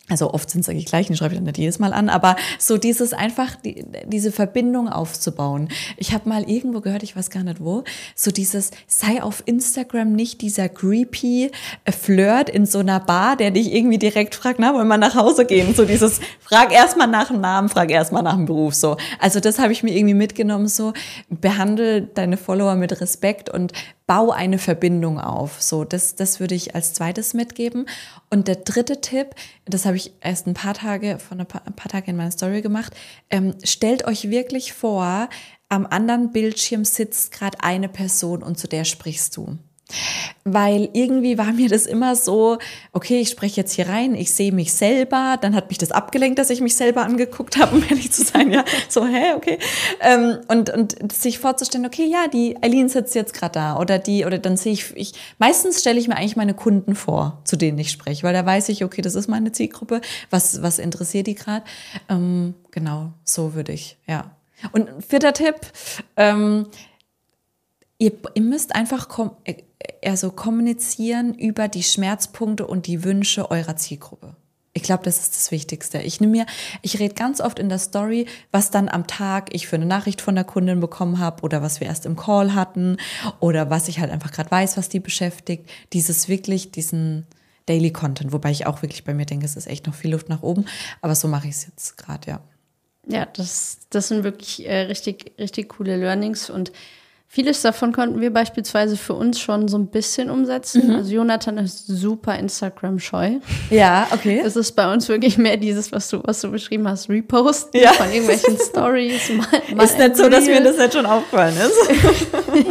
Also oft sind es die gleichen, die schreibe ich dann nicht jedes Mal an, aber so dieses einfach, die, diese Verbindung aufzubauen. Ich habe mal irgendwo gehört, ich weiß gar nicht wo, so dieses, sei auf Instagram nicht dieser creepy Flirt in so einer Bar, der dich irgendwie direkt fragt, na, wollen wir nach Hause gehen? So dieses, frag erstmal nach dem Namen, frag erstmal nach dem Beruf, so. Also das habe ich mir irgendwie mitgenommen, so, behandle deine Follower mit Respekt und bau eine Verbindung auf. So, das, das würde ich als zweites mitgeben. Und der dritte Tipp, das habe ich erst ein paar Tage, von ein paar, ein paar Tage in meiner Story gemacht. Ähm, stellt euch wirklich vor, am anderen Bildschirm sitzt gerade eine Person und zu der sprichst du. Weil irgendwie war mir das immer so, okay, ich spreche jetzt hier rein, ich sehe mich selber, dann hat mich das abgelenkt, dass ich mich selber angeguckt habe, um ehrlich zu sein, ja, so, hä, okay, ähm, und und sich vorzustellen, okay, ja, die Eileen sitzt jetzt gerade da oder die, oder dann sehe ich, ich meistens stelle ich mir eigentlich meine Kunden vor, zu denen ich spreche, weil da weiß ich, okay, das ist meine Zielgruppe, was was interessiert die gerade, ähm, genau, so würde ich, ja. Und vierter Tipp, ähm, Ihr, ihr müsst einfach kom- also kommunizieren über die Schmerzpunkte und die Wünsche eurer Zielgruppe. Ich glaube, das ist das Wichtigste. Ich nehme mir, ich rede ganz oft in der Story, was dann am Tag ich für eine Nachricht von der Kundin bekommen habe oder was wir erst im Call hatten oder was ich halt einfach gerade weiß, was die beschäftigt. Dieses wirklich, diesen Daily Content, wobei ich auch wirklich bei mir denke, es ist echt noch viel Luft nach oben, aber so mache ich es jetzt gerade, ja. Ja, das, das sind wirklich äh, richtig, richtig coole Learnings und vieles davon konnten wir beispielsweise für uns schon so ein bisschen umsetzen. Mhm. Also Jonathan ist super Instagram-scheu. Ja, okay. Es ist bei uns wirklich mehr dieses, was du, was du beschrieben hast, Reposten ja. von irgendwelchen Stories. Mal, mal ist nicht so, dass mir das jetzt schon aufgefallen ist.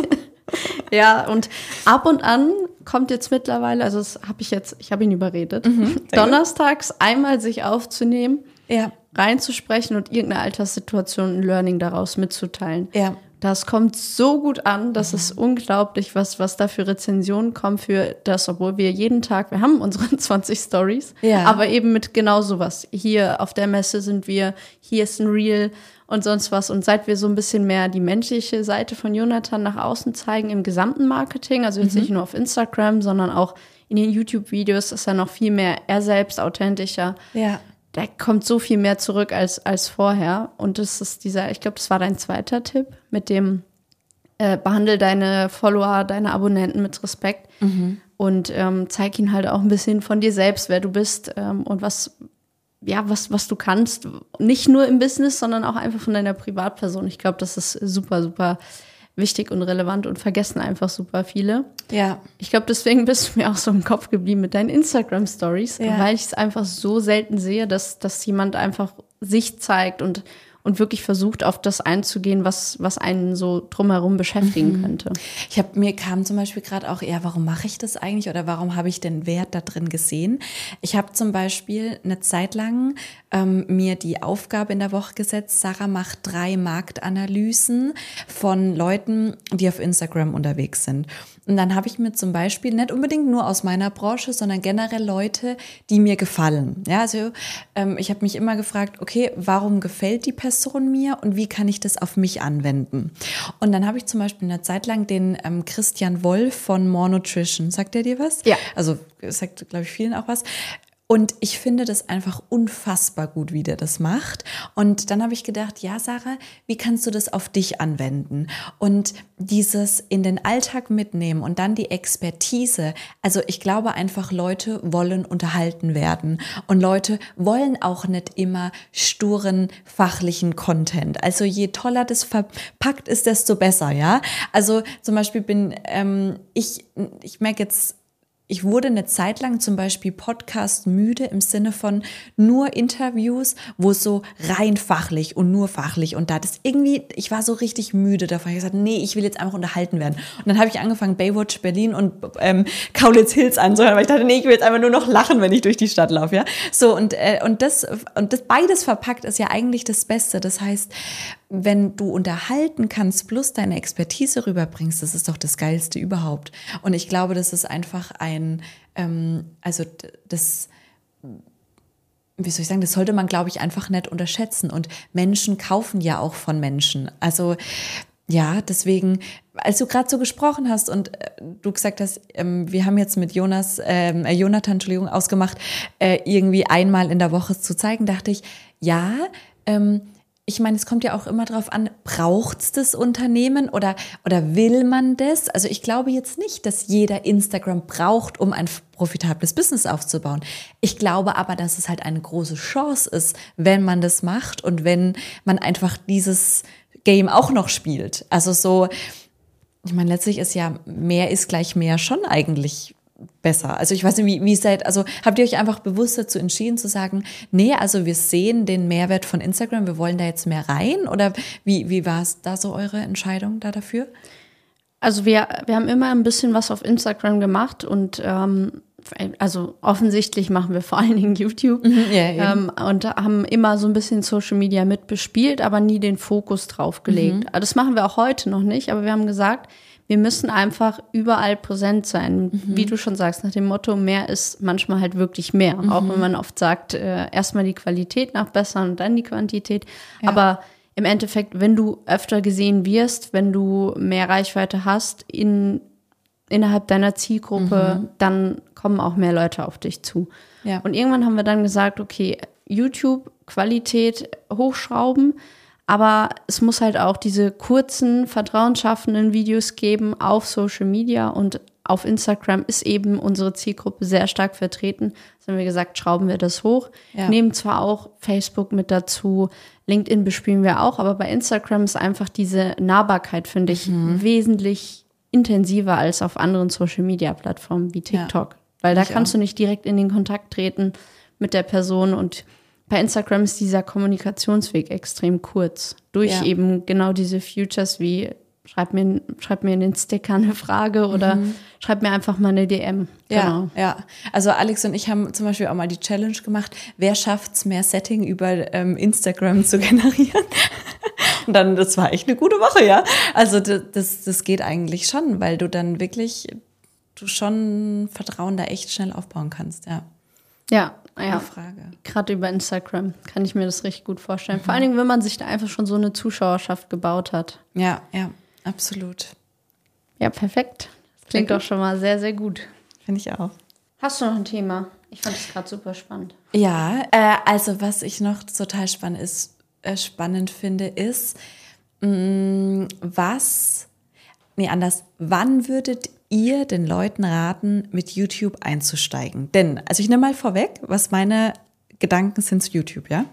Ja, und ab und an kommt jetzt mittlerweile, also das habe ich jetzt, ich habe ihn überredet, mhm, donnerstags einmal sich aufzunehmen, ja. reinzusprechen und irgendeine Alterssituation, ein Learning daraus mitzuteilen. Ja. Das kommt so gut an, das mhm. ist unglaublich, was, was da für Rezensionen kommen für das, obwohl wir jeden Tag, wir haben unsere zwanzig Stories, ja. aber eben mit genau sowas. Hier auf der Messe sind wir, hier ist ein Reel und sonst was. Und seit wir so ein bisschen mehr die menschliche Seite von Jonathan nach außen zeigen im gesamten Marketing, also jetzt mhm. nicht nur auf Instagram, sondern auch in den YouTube-Videos, ist er noch viel mehr er selbst, authentischer. Ja. Da kommt so viel mehr zurück als, als vorher. Und das ist dieser, ich glaube, das war dein zweiter Tipp, mit dem äh, behandle deine Follower, deine Abonnenten mit Respekt mhm. und ähm, zeig ihnen halt auch ein bisschen von dir selbst, wer du bist ähm, und was, ja, was, was du kannst. Nicht nur im Business, sondern auch einfach von deiner Privatperson. Ich glaube, das ist super, super wichtig und relevant und vergessen einfach super viele. Ja. Ich glaube, deswegen bist du mir auch so im Kopf geblieben mit deinen Instagram-Stories, ja. weil ich es einfach so selten sehe, dass, dass jemand einfach sich zeigt und, und wirklich versucht, auf das einzugehen, was, was einen so drumherum beschäftigen mhm. könnte. Ich habe mir kam zum Beispiel gerade auch, ja, warum mache ich das eigentlich oder warum habe ich den Wert da drin gesehen? Ich habe zum Beispiel eine Zeit lang ähm, mir die Aufgabe in der Woche gesetzt, Sarah macht drei Marktanalysen von Leuten, die auf Instagram unterwegs sind. Und dann habe ich mir zum Beispiel nicht unbedingt nur aus meiner Branche, sondern generell Leute, die mir gefallen. Ja, also ähm, ich habe mich immer gefragt, okay, warum gefällt die Person mir und wie kann ich das auf mich anwenden? Und dann habe ich zum Beispiel eine Zeit lang den ähm, Christian Wolf von More Nutrition. Sagt der dir was? Ja. Also sagt, glaube ich, vielen auch was. Und ich finde das einfach unfassbar gut, wie der das macht. Und dann habe ich gedacht, ja, Sarah, wie kannst du das auf dich anwenden? Und dieses in den Alltag mitnehmen und dann die Expertise. Also ich glaube einfach, Leute wollen unterhalten werden. Und Leute wollen auch nicht immer sturen, fachlichen Content. Also je toller das verpackt ist, desto besser, ja. Also zum Beispiel bin ähm, ich, ich merke jetzt, ich wurde eine Zeit lang zum Beispiel Podcast müde im Sinne von nur Interviews, wo es so rein fachlich und nur fachlich und da das irgendwie, ich war so richtig müde davon. Ich habe gesagt, nee, ich will jetzt einfach unterhalten werden. Und dann habe ich angefangen, Baywatch Berlin und ähm, Kaulitz Hills anzuhören, weil ich dachte, nee, ich will jetzt einfach nur noch lachen, wenn ich durch die Stadt laufe, ja. So und äh, und das und das beides verpackt ist ja eigentlich das Beste. Das heißt, wenn du unterhalten kannst, plus deine Expertise rüberbringst, das ist doch das Geilste überhaupt. Und ich glaube, das ist einfach ein, ähm, also das, wie soll ich sagen, das sollte man, glaube ich, einfach nicht unterschätzen. Und Menschen kaufen ja auch von Menschen. Also Ja, deswegen, als du gerade so gesprochen hast und äh, du gesagt hast, ähm, wir haben jetzt mit Jonas, ähm, äh, Jonathan, Entschuldigung, ausgemacht, äh, irgendwie einmal in der Woche zu zeigen, dachte ich, ja, ähm, ich meine, es kommt ja auch immer drauf an, braucht's das Unternehmen oder, oder will man das? Also ich glaube jetzt nicht, dass jeder Instagram braucht, um ein profitables Business aufzubauen. Ich glaube aber, dass es halt eine große Chance ist, wenn man das macht und wenn man einfach dieses Game auch noch spielt. Also so, ich meine, letztlich ist ja mehr ist gleich mehr schon eigentlich besser. Also ich weiß nicht, wie, wie seid, also habt ihr euch einfach bewusst dazu entschieden zu sagen, nee, also wir sehen den Mehrwert von Instagram, wir wollen da jetzt mehr rein? Oder wie, wie war es da so eure Entscheidung da dafür? Also wir, wir haben immer ein bisschen was auf Instagram gemacht und ähm, also offensichtlich machen wir vor allen Dingen YouTube Mhm, ja, ähm, und haben immer so ein bisschen Social Media mitbespielt, aber nie den Fokus drauf gelegt. Mhm. Also das machen wir auch heute noch nicht, aber wir haben gesagt, wir müssen einfach überall präsent sein. Mhm. Wie du schon sagst, nach dem Motto, mehr ist manchmal halt wirklich mehr. Mhm. Auch wenn man oft sagt, äh, erstmal die Qualität nachbessern und dann die Quantität. Ja. Aber im Endeffekt, wenn du öfter gesehen wirst, wenn du mehr Reichweite hast in, innerhalb deiner Zielgruppe, Mhm. dann kommen auch mehr Leute auf dich zu. Ja. Und irgendwann haben wir dann gesagt, okay, YouTube, Qualität hochschrauben, aber es muss halt auch diese kurzen, vertrauensschaffenden Videos geben auf Social Media und auf Instagram ist eben unsere Zielgruppe sehr stark vertreten. Also haben wir gesagt, schrauben wir das hoch. Ja. Nehmen zwar auch Facebook mit dazu, LinkedIn bespielen wir auch, aber bei Instagram ist einfach diese Nahbarkeit, finde ich, Mhm. wesentlich intensiver als auf anderen Social-Media-Plattformen wie TikTok. Ja. Weil da Ich kannst auch. du nicht direkt in den Kontakt treten mit der Person und bei Instagram ist dieser Kommunikationsweg extrem kurz. Durch Ja. eben genau diese Futures wie schreib mir, schreib mir in den Sticker eine Frage oder schreib mir einfach mal eine D M. Ja, Genau. ja. Also Alex und ich haben zum Beispiel auch mal die Challenge gemacht, wer schafft's, mehr Setting über ähm, Instagram zu generieren? Und dann, das war echt eine gute Woche, ja. Also das, das, das geht eigentlich schon, weil du dann wirklich, du schon Vertrauen da echt schnell aufbauen kannst, ja. Ja, Keine ja. Frage. Gerade über Instagram kann ich mir das richtig gut vorstellen. Vor allen Dingen, wenn man sich da einfach schon so eine Zuschauerschaft gebaut hat. Ja, ja, absolut. Ja, perfekt. Das klingt Sehr doch schon mal sehr, sehr gut. Finde ich auch. Hast du noch ein Thema? Ich fand es gerade super spannend. Ja, äh, also was ich noch total spannend, ist, äh, spannend finde, ist, mh, was, nee, anders, wann würdet ihr den Leuten raten, mit YouTube einzusteigen? Denn, also ich nehme mal vorweg, was meine Gedanken sind zu YouTube, ja.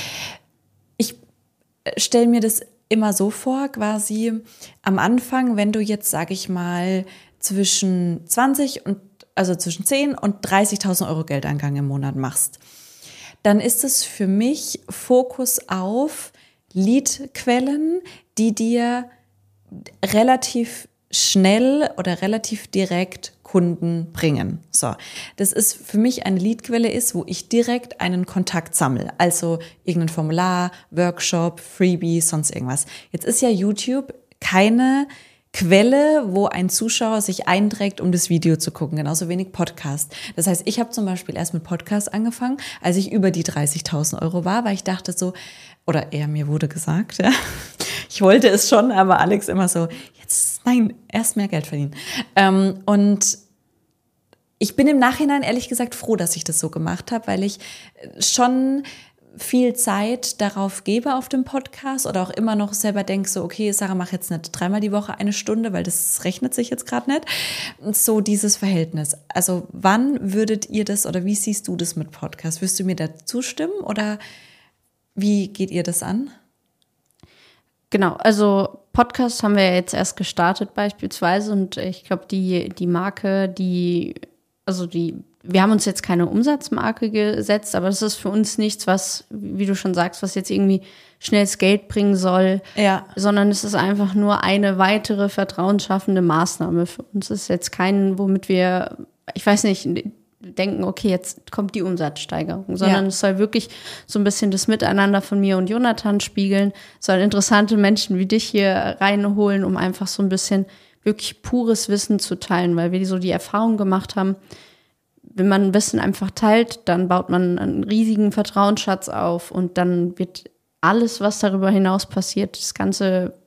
Ich stelle mir das immer so vor, quasi am Anfang, wenn du jetzt, sage ich mal, zwischen zwanzig und, also zwischen zehn und dreißigtausend Euro Geldeingang im Monat machst, dann ist es für mich Fokus auf Leadquellen, die dir relativ schnell oder relativ direkt Kunden bringen. So, das ist für mich eine Leadquelle ist, wo ich direkt einen Kontakt sammle. Also irgendein Formular, Workshop, Freebie, sonst irgendwas. Jetzt ist ja YouTube keine Quelle, wo ein Zuschauer sich einträgt, um das Video zu gucken, genauso wenig Podcast. Das heißt, ich habe zum Beispiel erst mit Podcast angefangen, als ich über die dreißigtausend Euro war, weil ich dachte so, oder eher mir wurde gesagt, ja, ich wollte es schon, aber Alex immer so, jetzt, nein, erst mehr Geld verdienen. Ähm, und ich bin im Nachhinein ehrlich gesagt froh, dass ich das so gemacht habe, weil ich schon viel Zeit darauf gebe auf dem Podcast oder auch immer noch selber denke so, okay, Sarah, mach jetzt nicht dreimal die Woche eine Stunde, weil das rechnet sich jetzt gerade nicht. So dieses Verhältnis. Also wann würdet ihr das oder wie siehst du das mit Podcast? Wirst du mir da zustimmen oder wie geht ihr das an? Genau, also Podcast haben wir ja jetzt erst gestartet beispielsweise und ich glaube, die, die Marke, die, also die, wir haben uns jetzt keine Umsatzmarke gesetzt, aber das ist für uns nichts, was, wie du schon sagst, was jetzt irgendwie schnelles Geld bringen soll, Ja. sondern es ist einfach nur eine weitere vertrauensschaffende Maßnahme. Für uns ist jetzt kein, womit wir, ich weiß nicht, denken, okay, jetzt kommt die Umsatzsteigerung, sondern Ja. es soll wirklich so ein bisschen das Miteinander von mir und Jonathan spiegeln, soll interessante Menschen wie dich hier reinholen, um einfach so ein bisschen wirklich pures Wissen zu teilen, weil wir so die Erfahrung gemacht haben, wenn man Wissen einfach teilt, dann baut man einen riesigen Vertrauensschatz auf und dann wird alles, was darüber hinaus passiert, das Ganze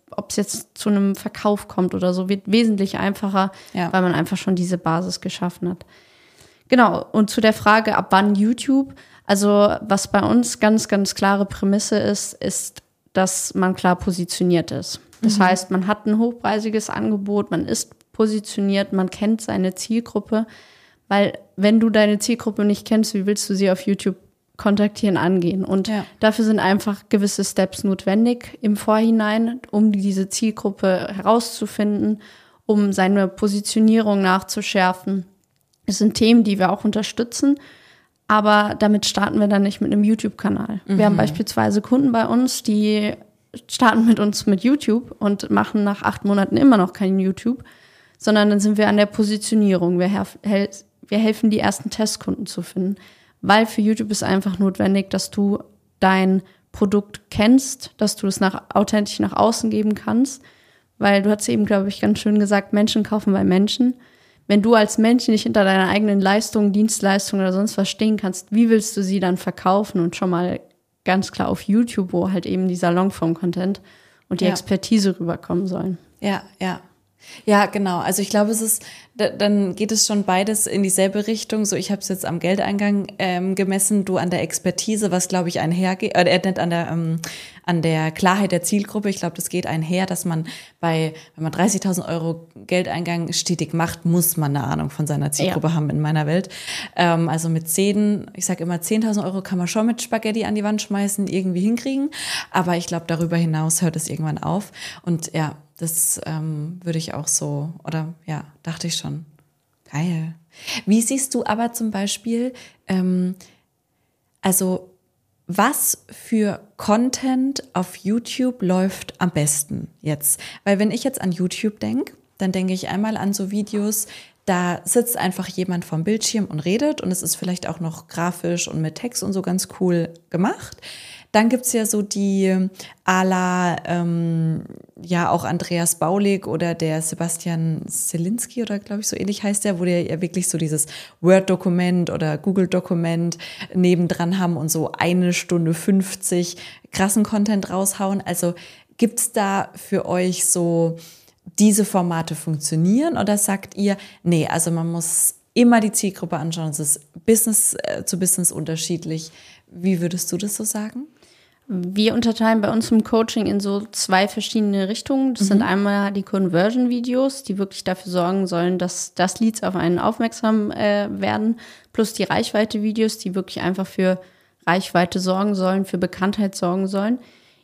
ob es jetzt zu einem Verkauf kommt oder so, wird wesentlich einfacher, Ja. weil man einfach schon diese Basis geschaffen hat. Genau, und zu der Frage, ab wann YouTube? Also was bei uns ganz, ganz klare Prämisse ist, ist, dass man klar positioniert ist. Das mhm. heißt, man hat ein hochpreisiges Angebot, man ist positioniert, man kennt seine Zielgruppe, weil wenn du deine Zielgruppe nicht kennst, wie willst du sie auf YouTube kontaktieren, angehen? Und ja. dafür sind einfach gewisse Steps notwendig im Vorhinein, um diese Zielgruppe herauszufinden, um seine Positionierung nachzuschärfen. Es sind Themen, die wir auch unterstützen, aber damit starten wir dann nicht mit einem YouTube-Kanal. Mhm. Wir haben beispielsweise Kunden bei uns, die starten mit uns mit YouTube und machen nach acht Monaten immer noch kein YouTube, sondern dann sind wir an der Positionierung. Wir, helf- hel- wir helfen, die ersten Testkunden zu finden, weil für YouTube ist einfach notwendig, dass du dein Produkt kennst, dass du es nach, authentisch nach außen geben kannst, weil du hast eben, glaube ich, ganz schön gesagt, Menschen kaufen bei Menschen. Wenn du als Mensch nicht hinter deiner eigenen Leistung, Dienstleistung oder sonst was stehen kannst, wie willst du sie dann verkaufen? Und schon mal ganz klar auf YouTube, wo halt eben dieser Longform-Content und die ja. Expertise rüberkommen sollen. Ja, ja. Ja, genau. Also ich glaube, es ist, da, dann geht es schon beides in dieselbe Richtung. So, ich habe es jetzt am Geldeingang ähm, gemessen, du an der Expertise, was glaube ich einhergeht, äh, er nennt an der ähm, an der Klarheit der Zielgruppe. Ich glaube, das geht einher, dass man bei, wenn man dreißigtausend Euro Geldeingang stetig macht, muss man eine Ahnung von seiner Zielgruppe ja. haben in meiner Welt. Ähm, also mit zehn, ich sage immer zehntausend Euro kann man schon mit Spaghetti an die Wand schmeißen, irgendwie hinkriegen. Aber ich glaube, darüber hinaus hört es irgendwann auf. Und ja, das ähm, würde ich auch so, oder ja, dachte ich schon. Geil. Wie siehst du aber zum Beispiel, ähm, also was für Content auf YouTube läuft am besten jetzt? Weil wenn ich jetzt an YouTube denke, dann denke ich einmal an so Videos, da sitzt einfach jemand vorm Bildschirm und redet und es ist vielleicht auch noch grafisch und mit Text und so ganz cool gemacht. Dann gibt's ja so die à la, ähm, ja auch Andreas Baulig oder der Sebastian Selinski oder glaube ich so ähnlich heißt der, wo der ja wirklich so dieses Word-Dokument oder Google-Dokument nebendran haben und so eine Stunde fünfzig krassen Content raushauen. Also gibt's da für euch so, diese Formate funktionieren oder sagt ihr, nee, also man muss immer die Zielgruppe anschauen, es ist Business äh, zu Business unterschiedlich. Wie würdest du das so sagen? Wir unterteilen bei uns im Coaching in so zwei verschiedene Richtungen. Das mhm. sind einmal die Conversion-Videos, die wirklich dafür sorgen sollen, dass das Leads auf einen aufmerksam äh, werden, plus die Reichweite-Videos, die wirklich einfach für Reichweite sorgen sollen, für Bekanntheit sorgen sollen.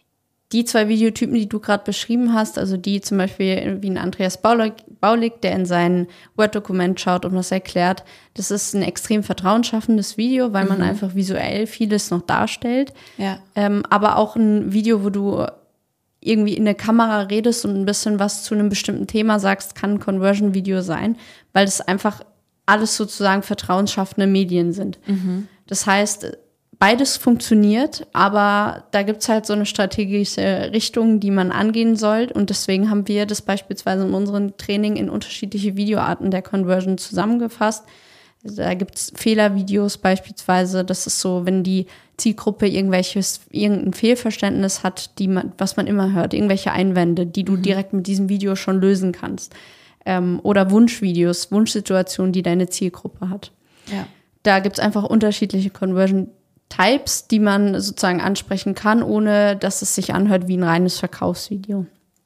Die zwei Videotypen, die du gerade beschrieben hast, also die zum Beispiel wie ein Andreas Baulig, Baulig, der in sein Word-Dokument schaut und das erklärt, das ist ein extrem vertrauensschaffendes Video, weil man mhm. einfach visuell vieles noch darstellt. Ja. Ähm, aber auch ein Video, wo du irgendwie in der Kamera redest und ein bisschen was zu einem bestimmten Thema sagst, kann ein Conversion-Video sein, weil es einfach alles sozusagen vertrauensschaffende Medien sind. Mhm. Das heißt, beides funktioniert, aber da gibt's halt so eine strategische Richtung, die man angehen soll. Und deswegen haben wir das beispielsweise in unserem Training in unterschiedliche Videoarten der Conversion zusammengefasst. Da gibt's Fehlervideos beispielsweise. Das ist so, wenn die Zielgruppe irgendwelches, irgendein Fehlverständnis hat, die man, was man immer hört, irgendwelche Einwände, die du mhm. direkt mit diesem Video schon lösen kannst. Ähm, oder Wunschvideos, Wunschsituationen, die deine Zielgruppe hat. Ja. Da gibt's einfach unterschiedliche Conversion Types, die man sozusagen ansprechen kann, ohne dass es sich anhört wie ein reines Verkaufsvideo.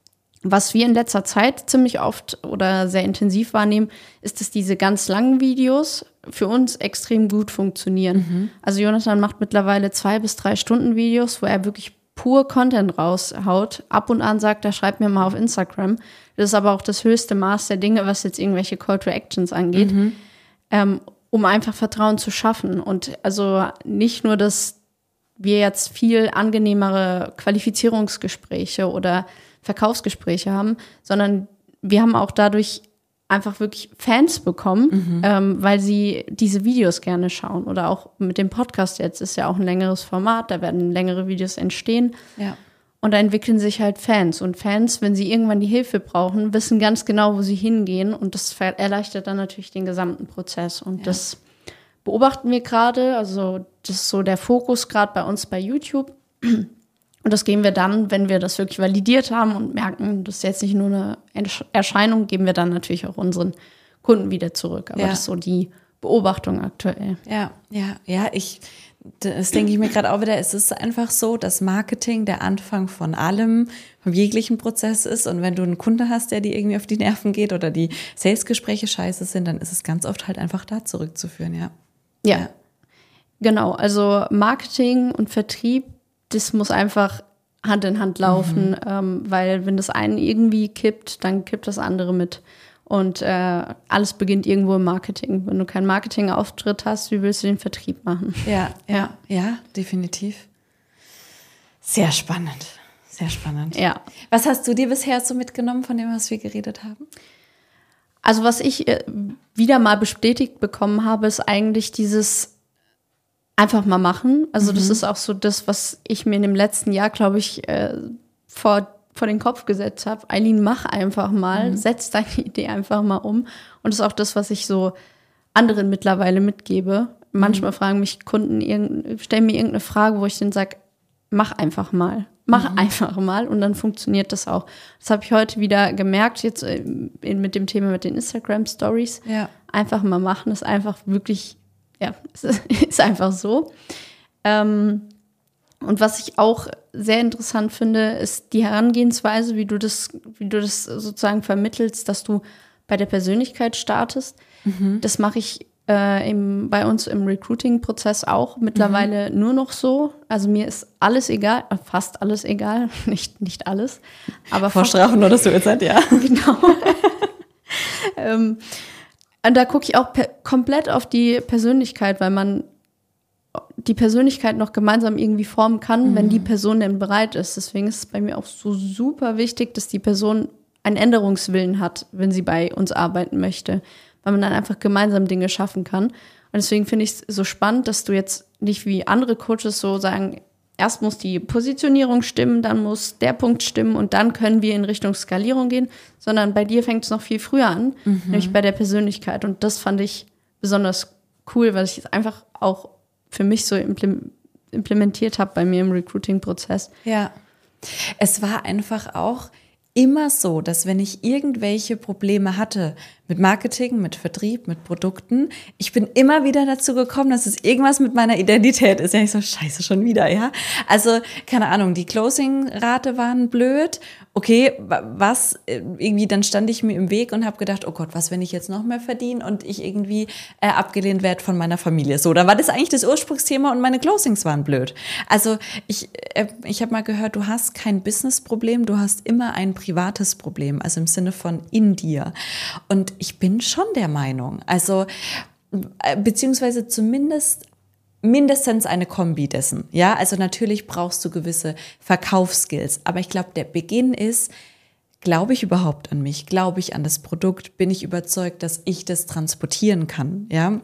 Was wir in letzter Zeit ziemlich oft oder sehr intensiv wahrnehmen, ist, dass diese ganz langen Videos für uns extrem gut funktionieren. Mhm. Also Jonathan macht mittlerweile zwei bis drei Stunden Videos, wo er wirklich pur Content raushaut. Ab und an sagt er, schreibt mir mal auf Instagram. Das ist aber auch das höchste Maß der Dinge, was jetzt irgendwelche Call to Actions angeht. Mhm. Ähm, um einfach Vertrauen zu schaffen. Und also nicht nur, dass wir jetzt viel angenehmere Qualifizierungsgespräche oder Verkaufsgespräche haben, sondern wir haben auch dadurch einfach wirklich Fans bekommen, mhm. ähm, weil sie diese Videos gerne schauen. Oder auch mit dem Podcast jetzt ist ja auch ein längeres Format, da werden längere Videos entstehen. Ja. Und da entwickeln sich halt Fans. Und Fans, wenn sie irgendwann die Hilfe brauchen, wissen ganz genau, wo sie hingehen. Und das erleichtert dann natürlich den gesamten Prozess. Und ja. das beobachten wir gerade. Also das ist so der Fokus gerade bei uns bei YouTube. Und das geben wir dann, wenn wir das wirklich validiert haben und merken, das ist jetzt nicht nur eine Erscheinung, geben wir dann natürlich auch unseren Kunden wieder zurück. Aber ja. das ist so die Beobachtung aktuell. Ja, ja, ja, ich, das denke ich mir gerade auch wieder, es ist einfach so, dass Marketing der Anfang von allem, vom jeglichen Prozess ist. Und wenn du einen Kunde hast, der dir irgendwie auf die Nerven geht oder die Salesgespräche scheiße sind, dann ist es ganz oft halt einfach da zurückzuführen, ja. Ja, ja. Genau. Also Marketing und Vertrieb, das muss einfach Hand in Hand laufen, mhm. ähm, weil wenn das eine irgendwie kippt, dann kippt das andere mit. Und äh, alles beginnt irgendwo im Marketing. Wenn du keinen Marketingauftritt hast, wie willst du den Vertrieb machen? Ja, ja, ja, definitiv. Sehr spannend, sehr spannend. Ja. Was hast du dir bisher so mitgenommen von dem, was wir geredet haben? Also was ich äh, wieder mal bestätigt bekommen habe, ist eigentlich dieses einfach mal machen. Also mhm. das ist auch so das, was ich mir in dem letzten Jahr, glaube ich, äh, vor, vor den Kopf gesetzt habe. Eileen, mach einfach mal, mhm. setz deine Idee einfach mal um. Und das ist auch das, was ich so anderen mittlerweile mitgebe. Manchmal mhm. fragen mich Kunden, irgend, stellen mir irgendeine Frage, wo ich denen sage, mach einfach mal. Mach mhm. einfach mal und dann funktioniert das auch. Das habe ich heute wieder gemerkt, jetzt in, mit dem Thema mit den Instagram-Stories. Ja. Einfach mal machen ist einfach wirklich Ja, es ist einfach so. Ähm, und was ich auch sehr interessant finde, ist die Herangehensweise, wie du das, wie du das sozusagen vermittelst, dass du bei der Persönlichkeit startest. Mhm. Das mache ich äh, im, bei uns im Recruiting-Prozess auch mittlerweile mhm. nur noch so. Also mir ist alles egal, fast alles egal, nicht, nicht alles. Aber Vorstrafen oder so jetzt, ja. Genau. ähm, Und da gucke ich auch per- komplett auf die Persönlichkeit, weil man die Persönlichkeit noch gemeinsam irgendwie formen kann, mhm. wenn die Person denn bereit ist. Deswegen ist es bei mir auch so super wichtig, dass die Person einen Änderungswillen hat, wenn sie bei uns arbeiten möchte, weil man dann einfach gemeinsam Dinge schaffen kann. Und deswegen finde ich es so spannend, dass du jetzt nicht wie andere Coaches so sagen, erst muss die Positionierung stimmen, dann muss der Punkt stimmen und dann können wir in Richtung Skalierung gehen, sondern bei dir fängt es noch viel früher an, mhm. nämlich bei der Persönlichkeit. Und das fand ich besonders cool, weil ich es einfach auch für mich so implementiert habe bei mir im Recruiting-Prozess. Ja, es war einfach auch immer so, dass wenn ich irgendwelche Probleme hatte mit Marketing, mit Vertrieb, mit Produkten, ich bin immer wieder dazu gekommen, dass es irgendwas mit meiner Identität ist. Ja, ich so, scheiße, schon wieder, ja. Also, keine Ahnung, die Closing-Rate waren blöd. Okay, was, irgendwie, dann stand ich mir im Weg und habe gedacht, oh Gott, was, wenn ich jetzt noch mehr verdiene und ich irgendwie äh, abgelehnt werde von meiner Familie. So, dann war das eigentlich das Ursprungsthema und meine Closings waren blöd. Also, ich, äh, ich habe mal gehört, du hast kein Business-Problem, du hast immer ein privates Problem, also im Sinne von in dir. Und ich bin schon der Meinung, also beziehungsweise zumindest mindestens eine Kombi dessen. Ja, also natürlich brauchst du gewisse Verkaufsskills, aber ich glaube, der Beginn ist, glaube ich überhaupt an mich, glaube ich an das Produkt, bin ich überzeugt, dass ich das transportieren kann, ja.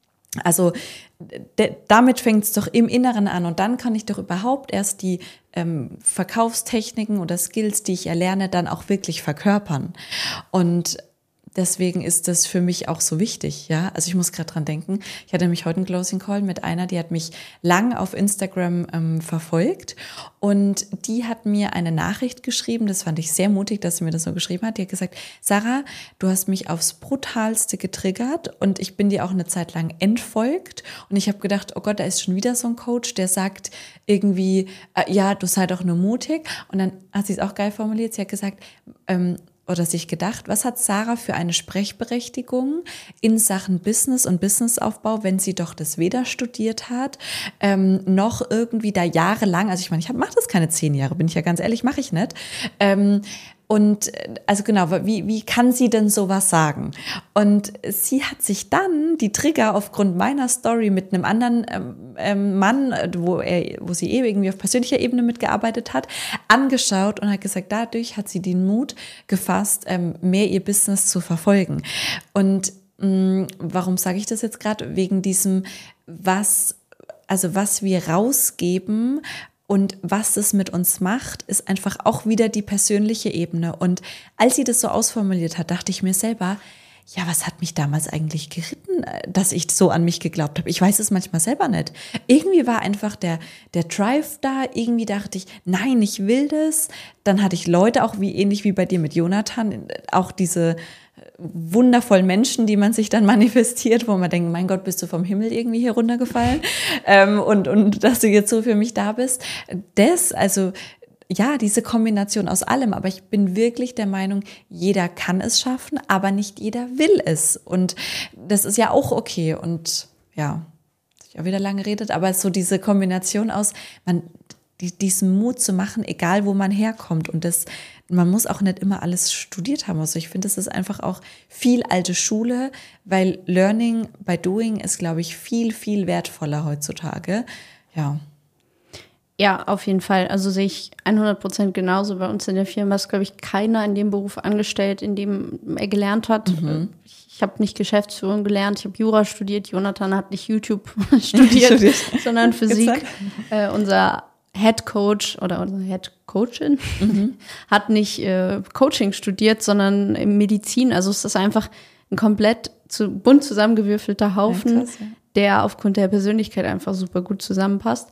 Also de- damit fängt es doch im Inneren an und dann kann ich doch überhaupt erst die ähm, Verkaufstechniken oder Skills, die ich erlerne, dann auch wirklich verkörpern. Und deswegen ist das für mich auch so wichtig, ja. Also ich muss gerade dran denken, ich hatte nämlich heute einen Closing Call mit einer, die hat mich lang auf Instagram ähm, verfolgt und die hat mir eine Nachricht geschrieben, das fand ich sehr mutig, dass sie mir das so geschrieben hat. Die hat gesagt, Sarah, du hast mich aufs Brutalste getriggert und ich bin dir auch eine Zeit lang entfolgt und ich habe gedacht, oh Gott, da ist schon wieder so ein Coach, der sagt irgendwie, äh, ja, du sei doch nur mutig und dann hat sie es auch geil formuliert, sie hat gesagt, ähm, oder sich gedacht, was hat Sarah für eine Sprechberechtigung in Sachen Business und Businessaufbau, wenn sie doch das weder studiert hat, ähm, noch irgendwie da jahrelang, also ich meine, ich mache das keine zehn Jahre, bin ich ja ganz ehrlich, mache ich nicht. Ähm, Und also genau, wie, wie kann sie denn sowas sagen? Und sie hat sich dann die Trigger aufgrund meiner Story mit einem anderen ähm, Mann, wo, er, wo sie eh irgendwie auf persönlicher Ebene mitgearbeitet hat, angeschaut und hat gesagt, dadurch hat sie den Mut gefasst, ähm, mehr ihr Business zu verfolgen. Und mh, warum sage ich das jetzt gerade? Wegen diesem, was, also was wir rausgeben, und was es mit uns macht, ist einfach auch wieder die persönliche Ebene. Und als sie das so ausformuliert hat, dachte ich mir selber, ja, was hat mich damals eigentlich geritten, dass ich so an mich geglaubt habe? Ich weiß es manchmal selber nicht. Irgendwie war einfach der, der Drive da, irgendwie dachte ich, nein, ich will das. Dann hatte ich Leute, auch wie ähnlich wie bei dir mit Jonathan, auch diese wundervollen Menschen, die man sich dann manifestiert, wo man denkt, mein Gott, bist du vom Himmel irgendwie hier runtergefallen ähm, und, und dass du jetzt so für mich da bist. Das, also ja, diese Kombination aus allem, aber ich bin wirklich der Meinung, jeder kann es schaffen, aber nicht jeder will es und das ist ja auch okay und ja, ich auch wieder lange redet, aber so diese Kombination aus, man die, diesen Mut zu machen, egal wo man herkommt und das, man muss auch nicht immer alles studiert haben, also ich finde, das ist einfach auch viel alte Schule, weil Learning by Doing ist, glaube ich, viel, viel wertvoller heutzutage, ja. Ja, auf jeden Fall. Also sehe ich hundert Prozent genauso. Bei uns in der Firma ist, glaube ich, keiner in dem Beruf angestellt, in dem er gelernt hat. Mhm. Ich habe nicht Geschäftsführung gelernt, ich habe Jura studiert. Jonathan hat nicht YouTube studiert, sondern Physik. Äh, unser Head Coach oder unsere Head Coachin mhm. hat nicht äh, Coaching studiert, sondern Medizin. Also es ist einfach ein komplett zu, bunt zusammengewürfelter Haufen, ja, krass, ja. der aufgrund der Persönlichkeit einfach super gut zusammenpasst.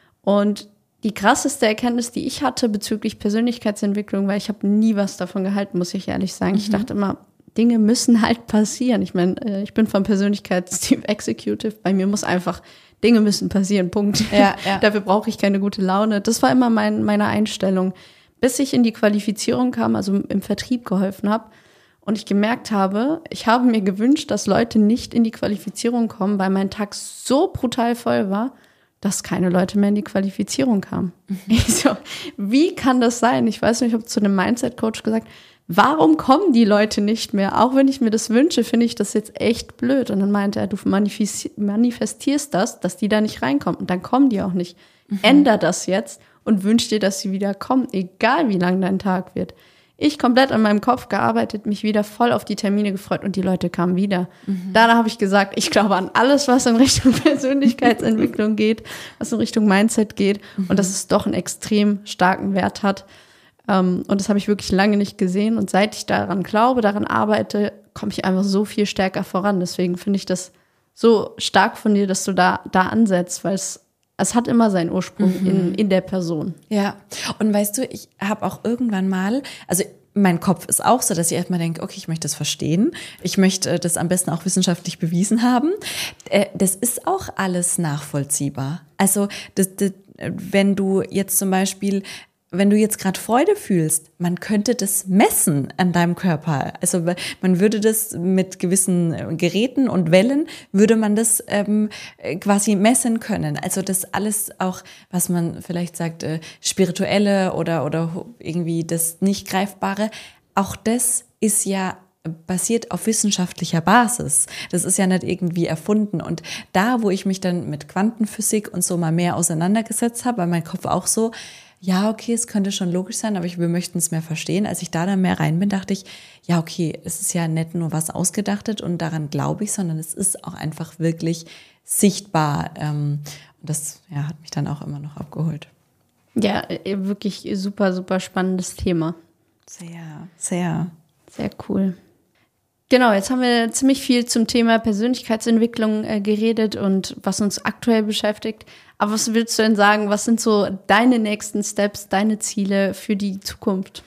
Und die krasseste Erkenntnis, die ich hatte bezüglich Persönlichkeitsentwicklung, weil ich habe nie was davon gehalten, muss ich ehrlich sagen. Mhm. Ich dachte immer, Dinge müssen halt passieren. Ich meine, ich bin vom Persönlichkeitsteam Executive. Bei mir muss einfach, Dinge müssen passieren, Punkt. Ja, ja. Dafür brauche ich keine gute Laune. Das war immer mein, meine Einstellung. Bis ich in die Qualifizierung kam, also im Vertrieb geholfen habe und ich gemerkt habe, ich habe mir gewünscht, dass Leute nicht in die Qualifizierung kommen, weil mein Tag so brutal voll war, dass keine Leute mehr in die Qualifizierung kamen. Mhm. Ich so, wie kann das sein? Ich weiß nicht, ich habe zu einem Mindset-Coach gesagt, warum kommen die Leute nicht mehr? Auch wenn ich mir das wünsche, finde ich das jetzt echt blöd. Und dann meinte er, du manifestierst das, dass die da nicht reinkommen. Und dann kommen die auch nicht. Mhm. Änder das jetzt und wünsch dir, dass sie wieder kommen, egal wie lang dein Tag wird. Ich komplett an meinem Kopf gearbeitet, mich wieder voll auf die Termine gefreut und die Leute kamen wieder. Mhm. Da habe ich gesagt, ich glaube an alles, was in Richtung Persönlichkeitsentwicklung geht, was in Richtung Mindset geht mhm. und dass es doch einen extrem starken Wert hat. Um, und das habe ich wirklich lange nicht gesehen. Und seit ich daran glaube, daran arbeite, komme ich einfach so viel stärker voran. Deswegen finde ich das so stark von dir, dass du da, da ansetzt, weil es Es hat immer seinen Ursprung mhm. in, in der Person. Ja, und weißt du, ich habe auch irgendwann mal, also mein Kopf ist auch so, dass ich erstmal denke, okay, ich möchte das verstehen. Ich möchte das am besten auch wissenschaftlich bewiesen haben. Das ist auch alles nachvollziehbar. Also das, das, wenn du jetzt zum Beispiel wenn du jetzt gerade Freude fühlst, man könnte das messen an deinem Körper. Also man würde das mit gewissen Geräten und Wellen, würde man das ähm, quasi messen können. Also das alles auch, was man vielleicht sagt, äh, spirituelle oder, oder irgendwie das nicht Greifbare, auch das ist ja basiert auf wissenschaftlicher Basis. Das ist ja nicht irgendwie erfunden. Und da, wo ich mich dann mit Quantenphysik und so mal mehr auseinandergesetzt habe, war mein Kopf auch so, ja, okay, es könnte schon logisch sein, aber wir möchten es mehr verstehen. Als ich da dann mehr rein bin, dachte ich, ja, okay, es ist ja nicht nur was ausgedachtet und daran glaube ich, sondern es ist auch einfach wirklich sichtbar. Und das ja, hat mich dann auch immer noch abgeholt. Ja, wirklich super, super spannendes Thema. Sehr, sehr. Sehr cool. Genau, jetzt haben wir ziemlich viel zum Thema Persönlichkeitsentwicklung äh, geredet und was uns aktuell beschäftigt. Aber was willst du denn sagen, was sind so deine nächsten Steps, deine Ziele für die Zukunft?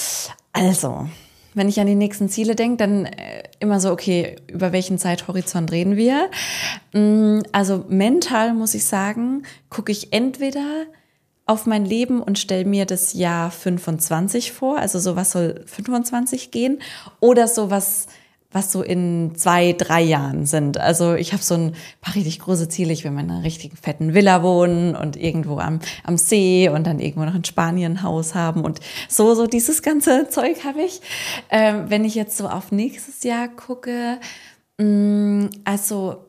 Also, wenn ich an die nächsten Ziele denke, dann äh, immer so, okay, über welchen Zeithorizont reden wir? Mm, also mental muss ich sagen, gucke ich entweder auf mein Leben und stelle mir das Jahr fünfundzwanzig vor, also sowas soll fünfundzwanzig gehen, oder sowas, was so in zwei, drei Jahren sind. Also ich habe so ein paar richtig große Ziele. Ich will in einer richtigen fetten Villa wohnen und irgendwo am, am See und dann irgendwo noch in Spanien ein Haus haben und so, so dieses ganze Zeug habe ich. Ähm, wenn ich jetzt so auf nächstes Jahr gucke, mh, also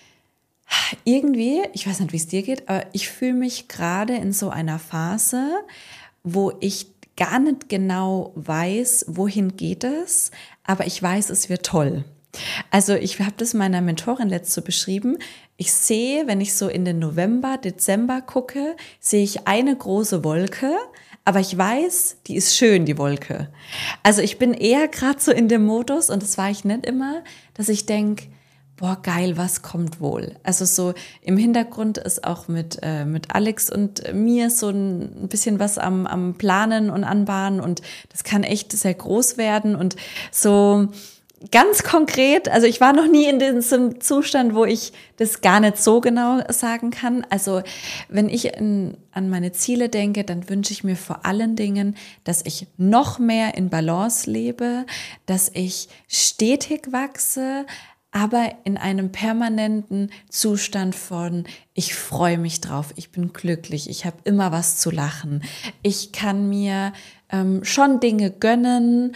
irgendwie, ich weiß nicht, wie es dir geht, aber ich fühle mich gerade in so einer Phase, wo ich gar nicht genau weiß, wohin geht es, aber ich weiß, es wird toll. Also ich habe das meiner Mentorin letzte so beschrieben. Ich sehe, wenn ich so in den November, Dezember gucke, sehe ich eine große Wolke, aber ich weiß, die ist schön, die Wolke. Also ich bin eher gerade so in dem Modus, und das war ich nicht immer, dass ich denke, boah, geil, was kommt wohl? Also so im Hintergrund ist auch mit, äh, mit Alex und mir so ein bisschen was am, am Planen und Anbahnen, und das kann echt sehr groß werden und so ganz konkret. Also ich war noch nie in diesem Zustand, wo ich das gar nicht so genau sagen kann. Also wenn ich in, an meine Ziele denke, dann wünsche ich mir vor allen Dingen, dass ich noch mehr in Balance lebe, dass ich stetig wachse, aber in einem permanenten Zustand von, ich freue mich drauf, ich bin glücklich, ich habe immer was zu lachen, ich kann mir ähm, schon Dinge gönnen,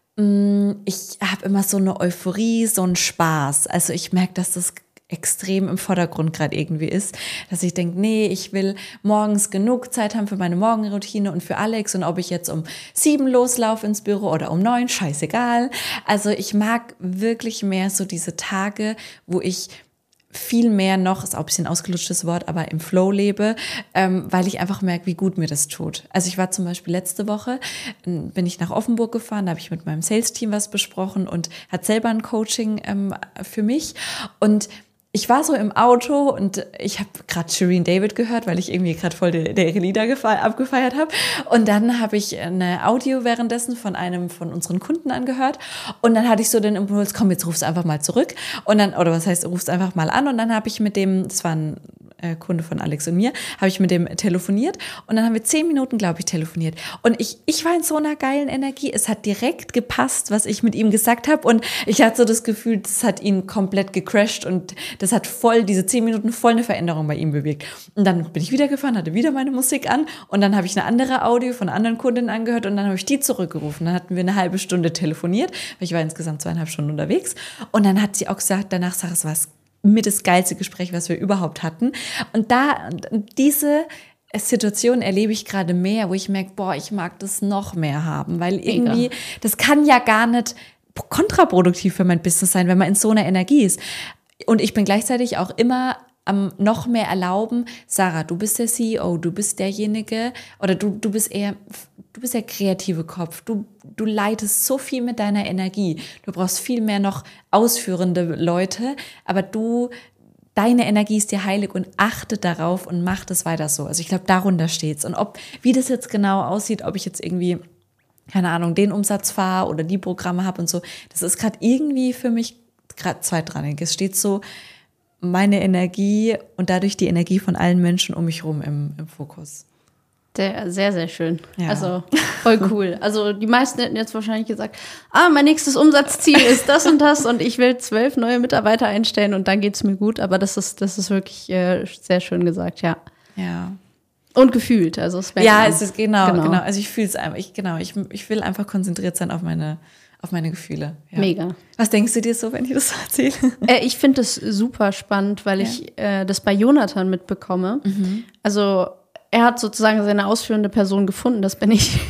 ich habe immer so eine Euphorie, so einen Spaß. Also ich merke, dass das extrem im Vordergrund gerade irgendwie ist, dass ich denke, nee, ich will morgens genug Zeit haben für meine Morgenroutine und für Alex, und ob ich jetzt um sieben loslaufe ins Büro oder um neun, scheißegal. Also ich mag wirklich mehr so diese Tage, wo ich viel mehr noch, ist auch ein bisschen ausgelutschtes Wort, aber im Flow lebe, ähm, weil ich einfach merke, wie gut mir das tut. Also ich war zum Beispiel letzte Woche, bin ich nach Offenburg gefahren, da habe ich mit meinem Sales-Team was besprochen und hat selber ein Coaching ähm, für mich, und ich war so im Auto und ich habe gerade Shireen David gehört, weil ich irgendwie gerade voll der, der ihre Lieder gefe- abgefeiert habe. Und dann habe ich eine Audio währenddessen von einem von unseren Kunden angehört. Und dann hatte ich so den Impuls, komm, jetzt rufst du einfach mal zurück. Und dann, oder was heißt, rufst einfach mal an. Und dann habe ich mit dem, das war ein äh, Kunde von Alex und mir, habe ich mit dem telefoniert. Und dann haben wir zehn Minuten, glaube ich, telefoniert. Und ich, ich war in so einer geilen Energie. Es hat direkt gepasst, was ich mit ihm gesagt habe. Und ich hatte so das Gefühl, das hat ihn komplett gecrashed, und das hat voll, diese zehn Minuten voll eine Veränderung bei ihm bewirkt. Und dann bin ich wieder gefahren, hatte wieder meine Musik an, und dann habe ich eine andere Audio von einer anderen Kundin angehört, und dann habe ich die zurückgerufen. Dann hatten wir eine halbe Stunde telefoniert, weil ich war insgesamt zweieinhalb Stunden unterwegs. Und dann hat sie auch gesagt, danach, Sarah, es war mit das geilste Gespräch, was wir überhaupt hatten. Und da, diese Situation erlebe ich gerade mehr, wo ich merke, boah, ich mag das noch mehr haben, weil irgendwie, Mega. Das kann ja gar nicht kontraproduktiv für mein Business sein, wenn man in so einer Energie ist. Und ich bin gleichzeitig auch immer am noch mehr erlauben, Sarah, du bist der C E O, du bist derjenige, oder du, du bist eher, du bist der kreative Kopf, du, du leitest so viel mit deiner Energie, du brauchst viel mehr noch ausführende Leute, aber du, deine Energie ist dir heilig, und achte darauf und mach das weiter so. Also ich glaube, darunter steht's. Und ob, wie das jetzt genau aussieht, ob ich jetzt irgendwie, keine Ahnung, den Umsatz fahre oder die Programme habe und so, das ist gerade irgendwie für mich gerade zweitrangig. Es steht so meine Energie und dadurch die Energie von allen Menschen um mich rum im, im Fokus. Sehr, sehr, sehr schön. Ja. Also voll cool. Also die meisten hätten jetzt wahrscheinlich gesagt, ah, mein nächstes Umsatzziel ist das und das, und ich will zwölf neue Mitarbeiter einstellen und dann geht's mir gut. Aber das ist, das ist wirklich äh, sehr schön gesagt, ja. Ja. Und gefühlt. Also es ja, es ist genau, genau, genau. Also ich fühle es einfach. Ich, genau, ich, ich will einfach konzentriert sein auf meine auf meine Gefühle. Ja. Mega. Was denkst du dir so, wenn ich das so erzähle? Äh, ich finde das super spannend, weil ja. ich äh, das bei Jonathan mitbekomme. Mhm. Also er hat sozusagen seine ausführende Person gefunden, das bin ich.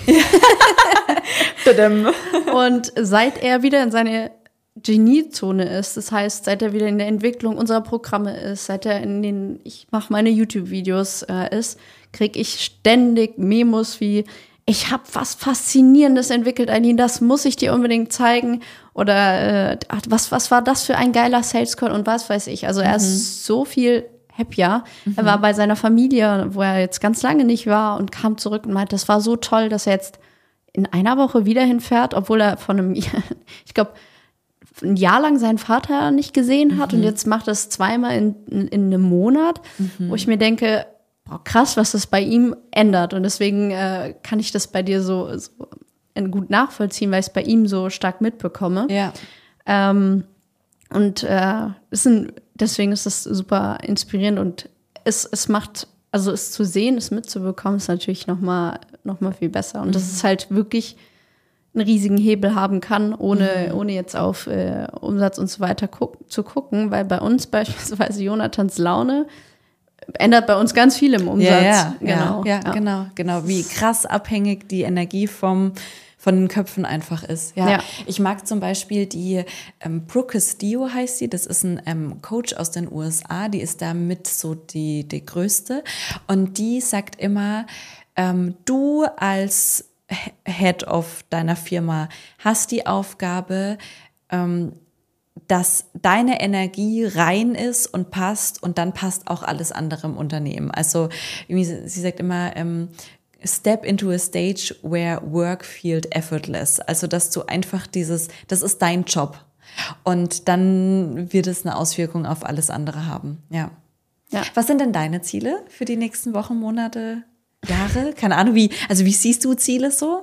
Und seit er wieder in seine Geniezone ist, das heißt, seit er wieder in der Entwicklung unserer Programme ist, seit er in den, ich mache meine YouTube-Videos äh, ist, kriege ich ständig Memos wie, ich habe was Faszinierendes entwickelt, Eileen, das muss ich dir unbedingt zeigen. Oder äh, was, was war das für ein geiler Sales Call und was weiß ich. Also er mhm. ist so viel happier. Mhm. Er war bei seiner Familie, wo er jetzt ganz lange nicht war, und kam zurück und meinte, das war so toll, dass er jetzt in einer Woche wieder hinfährt, obwohl er von einem, ich glaube, ein Jahr lang seinen Vater nicht gesehen hat, mhm. und jetzt macht er es zweimal in, in, in einem Monat, mhm. wo ich mir denke, boah, krass, was das bei ihm ändert. Und deswegen äh, kann ich das bei dir so, so gut nachvollziehen, weil ich es bei ihm so stark mitbekomme. Ja. Ähm, und äh, ist ein, deswegen ist es super inspirierend, und es, es macht, also es zu sehen, es mitzubekommen, ist natürlich noch mal, noch mal viel besser. Und mhm. dass es halt wirklich einen riesigen Hebel haben kann, ohne, mhm. ohne jetzt auf äh, Umsatz und so weiter guck, zu gucken, weil bei uns beispielsweise Jonathans Laune ändert bei uns ganz viel im Umsatz. Ja, ja, genau. Ja, ja, genau, genau. Wie krass abhängig die Energie vom von den Köpfen einfach ist. Ja, ja. Ich mag zum Beispiel die ähm, Brooke Castillo heißt sie. Das ist ein ähm, Coach aus den U S A. Die ist da mit so die die größte, und die sagt immer, ähm, du als Head of deiner Firma hast die Aufgabe, ähm, dass deine Energie rein ist und passt und dann passt auch alles andere im Unternehmen. Also sie sagt immer, ähm, step into a stage where work feels effortless. Also dass du einfach dieses, das ist dein Job und dann wird es eine Auswirkung auf alles andere haben. Ja. Ja. Was sind denn deine Ziele für die nächsten Wochen, Monate, Jahre? Keine Ahnung, wie, also wie siehst du Ziele so?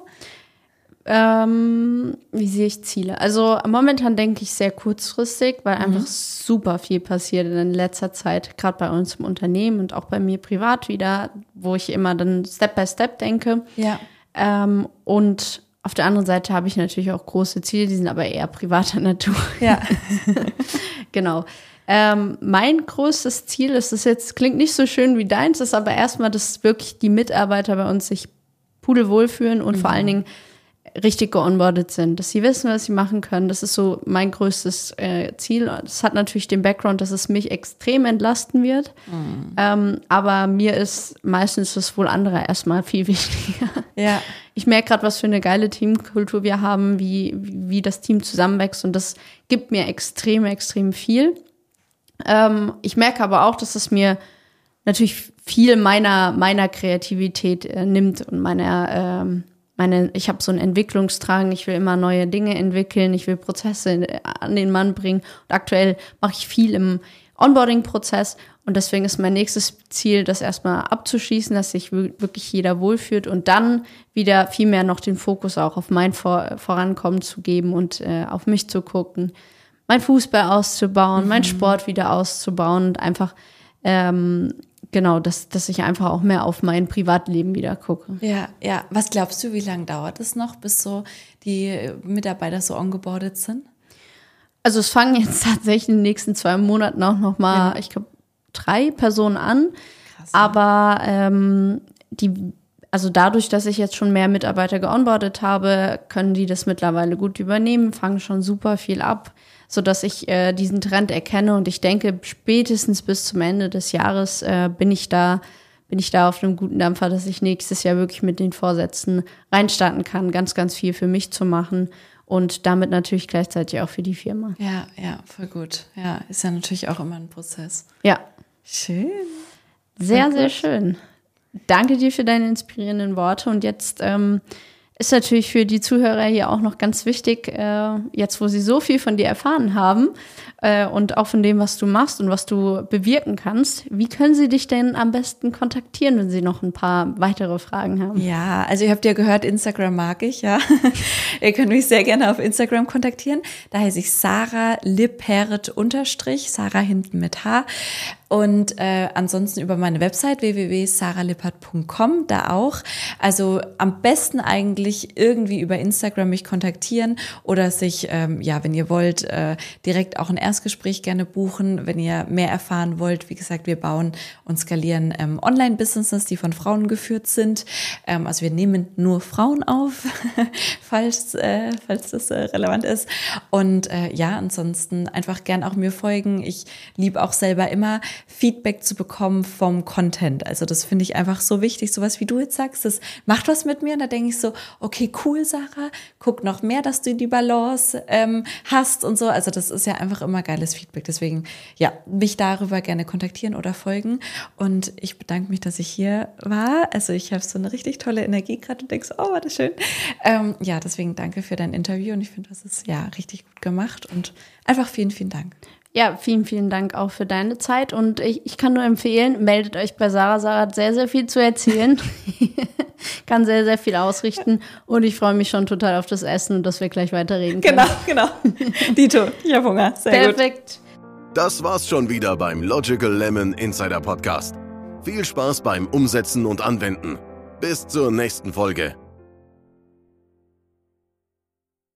Ähm, wie sehe ich Ziele? Also momentan denke ich sehr kurzfristig, weil einfach mhm. super viel passiert in letzter Zeit, gerade bei uns im Unternehmen und auch bei mir privat wieder, wo ich immer dann Step by Step denke. Ja. Ähm, und auf der anderen Seite habe ich natürlich auch große Ziele, die sind aber eher privater Natur. Ja. Genau. Ähm, mein größtes Ziel ist es jetzt, klingt nicht so schön wie deins, ist aber erstmal, dass wirklich die Mitarbeiter bei uns sich pudelwohl fühlen und mhm. vor allen Dingen richtig geonboardet sind, dass sie wissen, was sie machen können. Das ist so mein größtes äh, Ziel. Das hat natürlich den Background, dass es mich extrem entlasten wird. Mhm. Ähm, aber mir ist meistens das wohl andere erstmal viel wichtiger. Ja. Ich merke gerade, was für eine geile Teamkultur wir haben, wie, wie das Team zusammenwächst. Und das gibt mir extrem, extrem viel. Ähm, ich merke aber auch, dass es mir natürlich viel meiner, meiner Kreativität äh, nimmt und meiner ähm, Meine, ich habe so einen Entwicklungsdrang, ich will immer neue Dinge entwickeln, ich will Prozesse an den Mann bringen. Und aktuell mache ich viel im Onboarding-Prozess und deswegen ist mein nächstes Ziel, das erstmal abzuschließen, dass sich wirklich jeder wohlfühlt und dann wieder viel mehr noch den Fokus auch auf mein Vor- Vorankommen zu geben und äh, auf mich zu gucken, mein Fußball auszubauen, mhm. mein Sport wieder auszubauen und einfach ähm, Genau, dass, dass ich einfach auch mehr auf mein Privatleben wieder gucke. Ja, ja. Was glaubst du, wie lange dauert es noch, bis so die Mitarbeiter so ongeboardet sind? Also es fangen jetzt tatsächlich in den nächsten zwei Monaten auch noch mal, ja. ich glaube, drei Personen an. Krass, ja. Aber ähm, die, also dadurch, dass ich jetzt schon mehr Mitarbeiter geonboardet habe, können die das mittlerweile gut übernehmen, fangen schon super viel ab, sodass ich äh, diesen Trend erkenne und ich denke, spätestens bis zum Ende des Jahres äh, bin ich da, bin ich da auf einem guten Dampfer, dass ich nächstes Jahr wirklich mit den Vorsätzen reinstarten kann, ganz, ganz viel für mich zu machen und damit natürlich gleichzeitig auch für die Firma. Ja, ja, voll gut. Ja, ist ja natürlich auch immer ein Prozess. Ja. Schön. Sehr, sehr schön. Danke dir für deine inspirierenden Worte und jetzt ähm, ist natürlich für die Zuhörer hier auch noch ganz wichtig, äh, jetzt wo sie so viel von dir erfahren haben äh, und auch von dem, was du machst und was du bewirken kannst, wie können sie dich denn am besten kontaktieren, wenn sie noch ein paar weitere Fragen haben? Ja, also ihr habt ja gehört, Instagram mag ich, ja. Ihr könnt mich sehr gerne auf Instagram kontaktieren. Da heiße ich Sarah Lippert unterstrich, Sarah hinten mit H. Und äh, ansonsten über meine Website w w w punkt sarah lippert punkt com, da auch. Also am besten eigentlich irgendwie über Instagram mich kontaktieren oder sich, ähm, ja, wenn ihr wollt, äh, direkt auch ein Erstgespräch gerne buchen, wenn ihr mehr erfahren wollt. Wie gesagt, wir bauen und skalieren ähm, Online-Businesses, die von Frauen geführt sind. Ähm, also wir nehmen nur Frauen auf, falls, äh, falls das äh, relevant ist. Und äh, ja, ansonsten einfach gern auch mir folgen. Ich liebe auch selber immer Feedback zu bekommen vom Content. Also das finde ich einfach so wichtig, sowas wie du jetzt sagst, das macht was mit mir und da denke ich so, okay, cool, Sarah, guck noch mehr, dass du die Balance ähm, hast und so. Also das ist ja einfach immer geiles Feedback. Deswegen, ja, mich darüber gerne kontaktieren oder folgen und ich bedanke mich, dass ich hier war. Also ich habe so eine richtig tolle Energie gerade und denke so, oh, war das schön. Ähm, ja, deswegen danke für dein Interview und ich finde, das ist ja richtig gut gemacht und einfach vielen, vielen Dank. Ja, vielen, vielen Dank auch für deine Zeit und ich, ich kann nur empfehlen, meldet euch bei Sarah. Sarah hat sehr, sehr viel zu erzählen, kann sehr, sehr viel ausrichten und ich freue mich schon total auf das Essen und dass wir gleich weiterreden können. Genau, genau. Dito, ich habe Hunger. Sehr Perfekt. Gut. Das war's schon wieder beim Logical Lemon Insider Podcast. Viel Spaß beim Umsetzen und Anwenden. Bis zur nächsten Folge.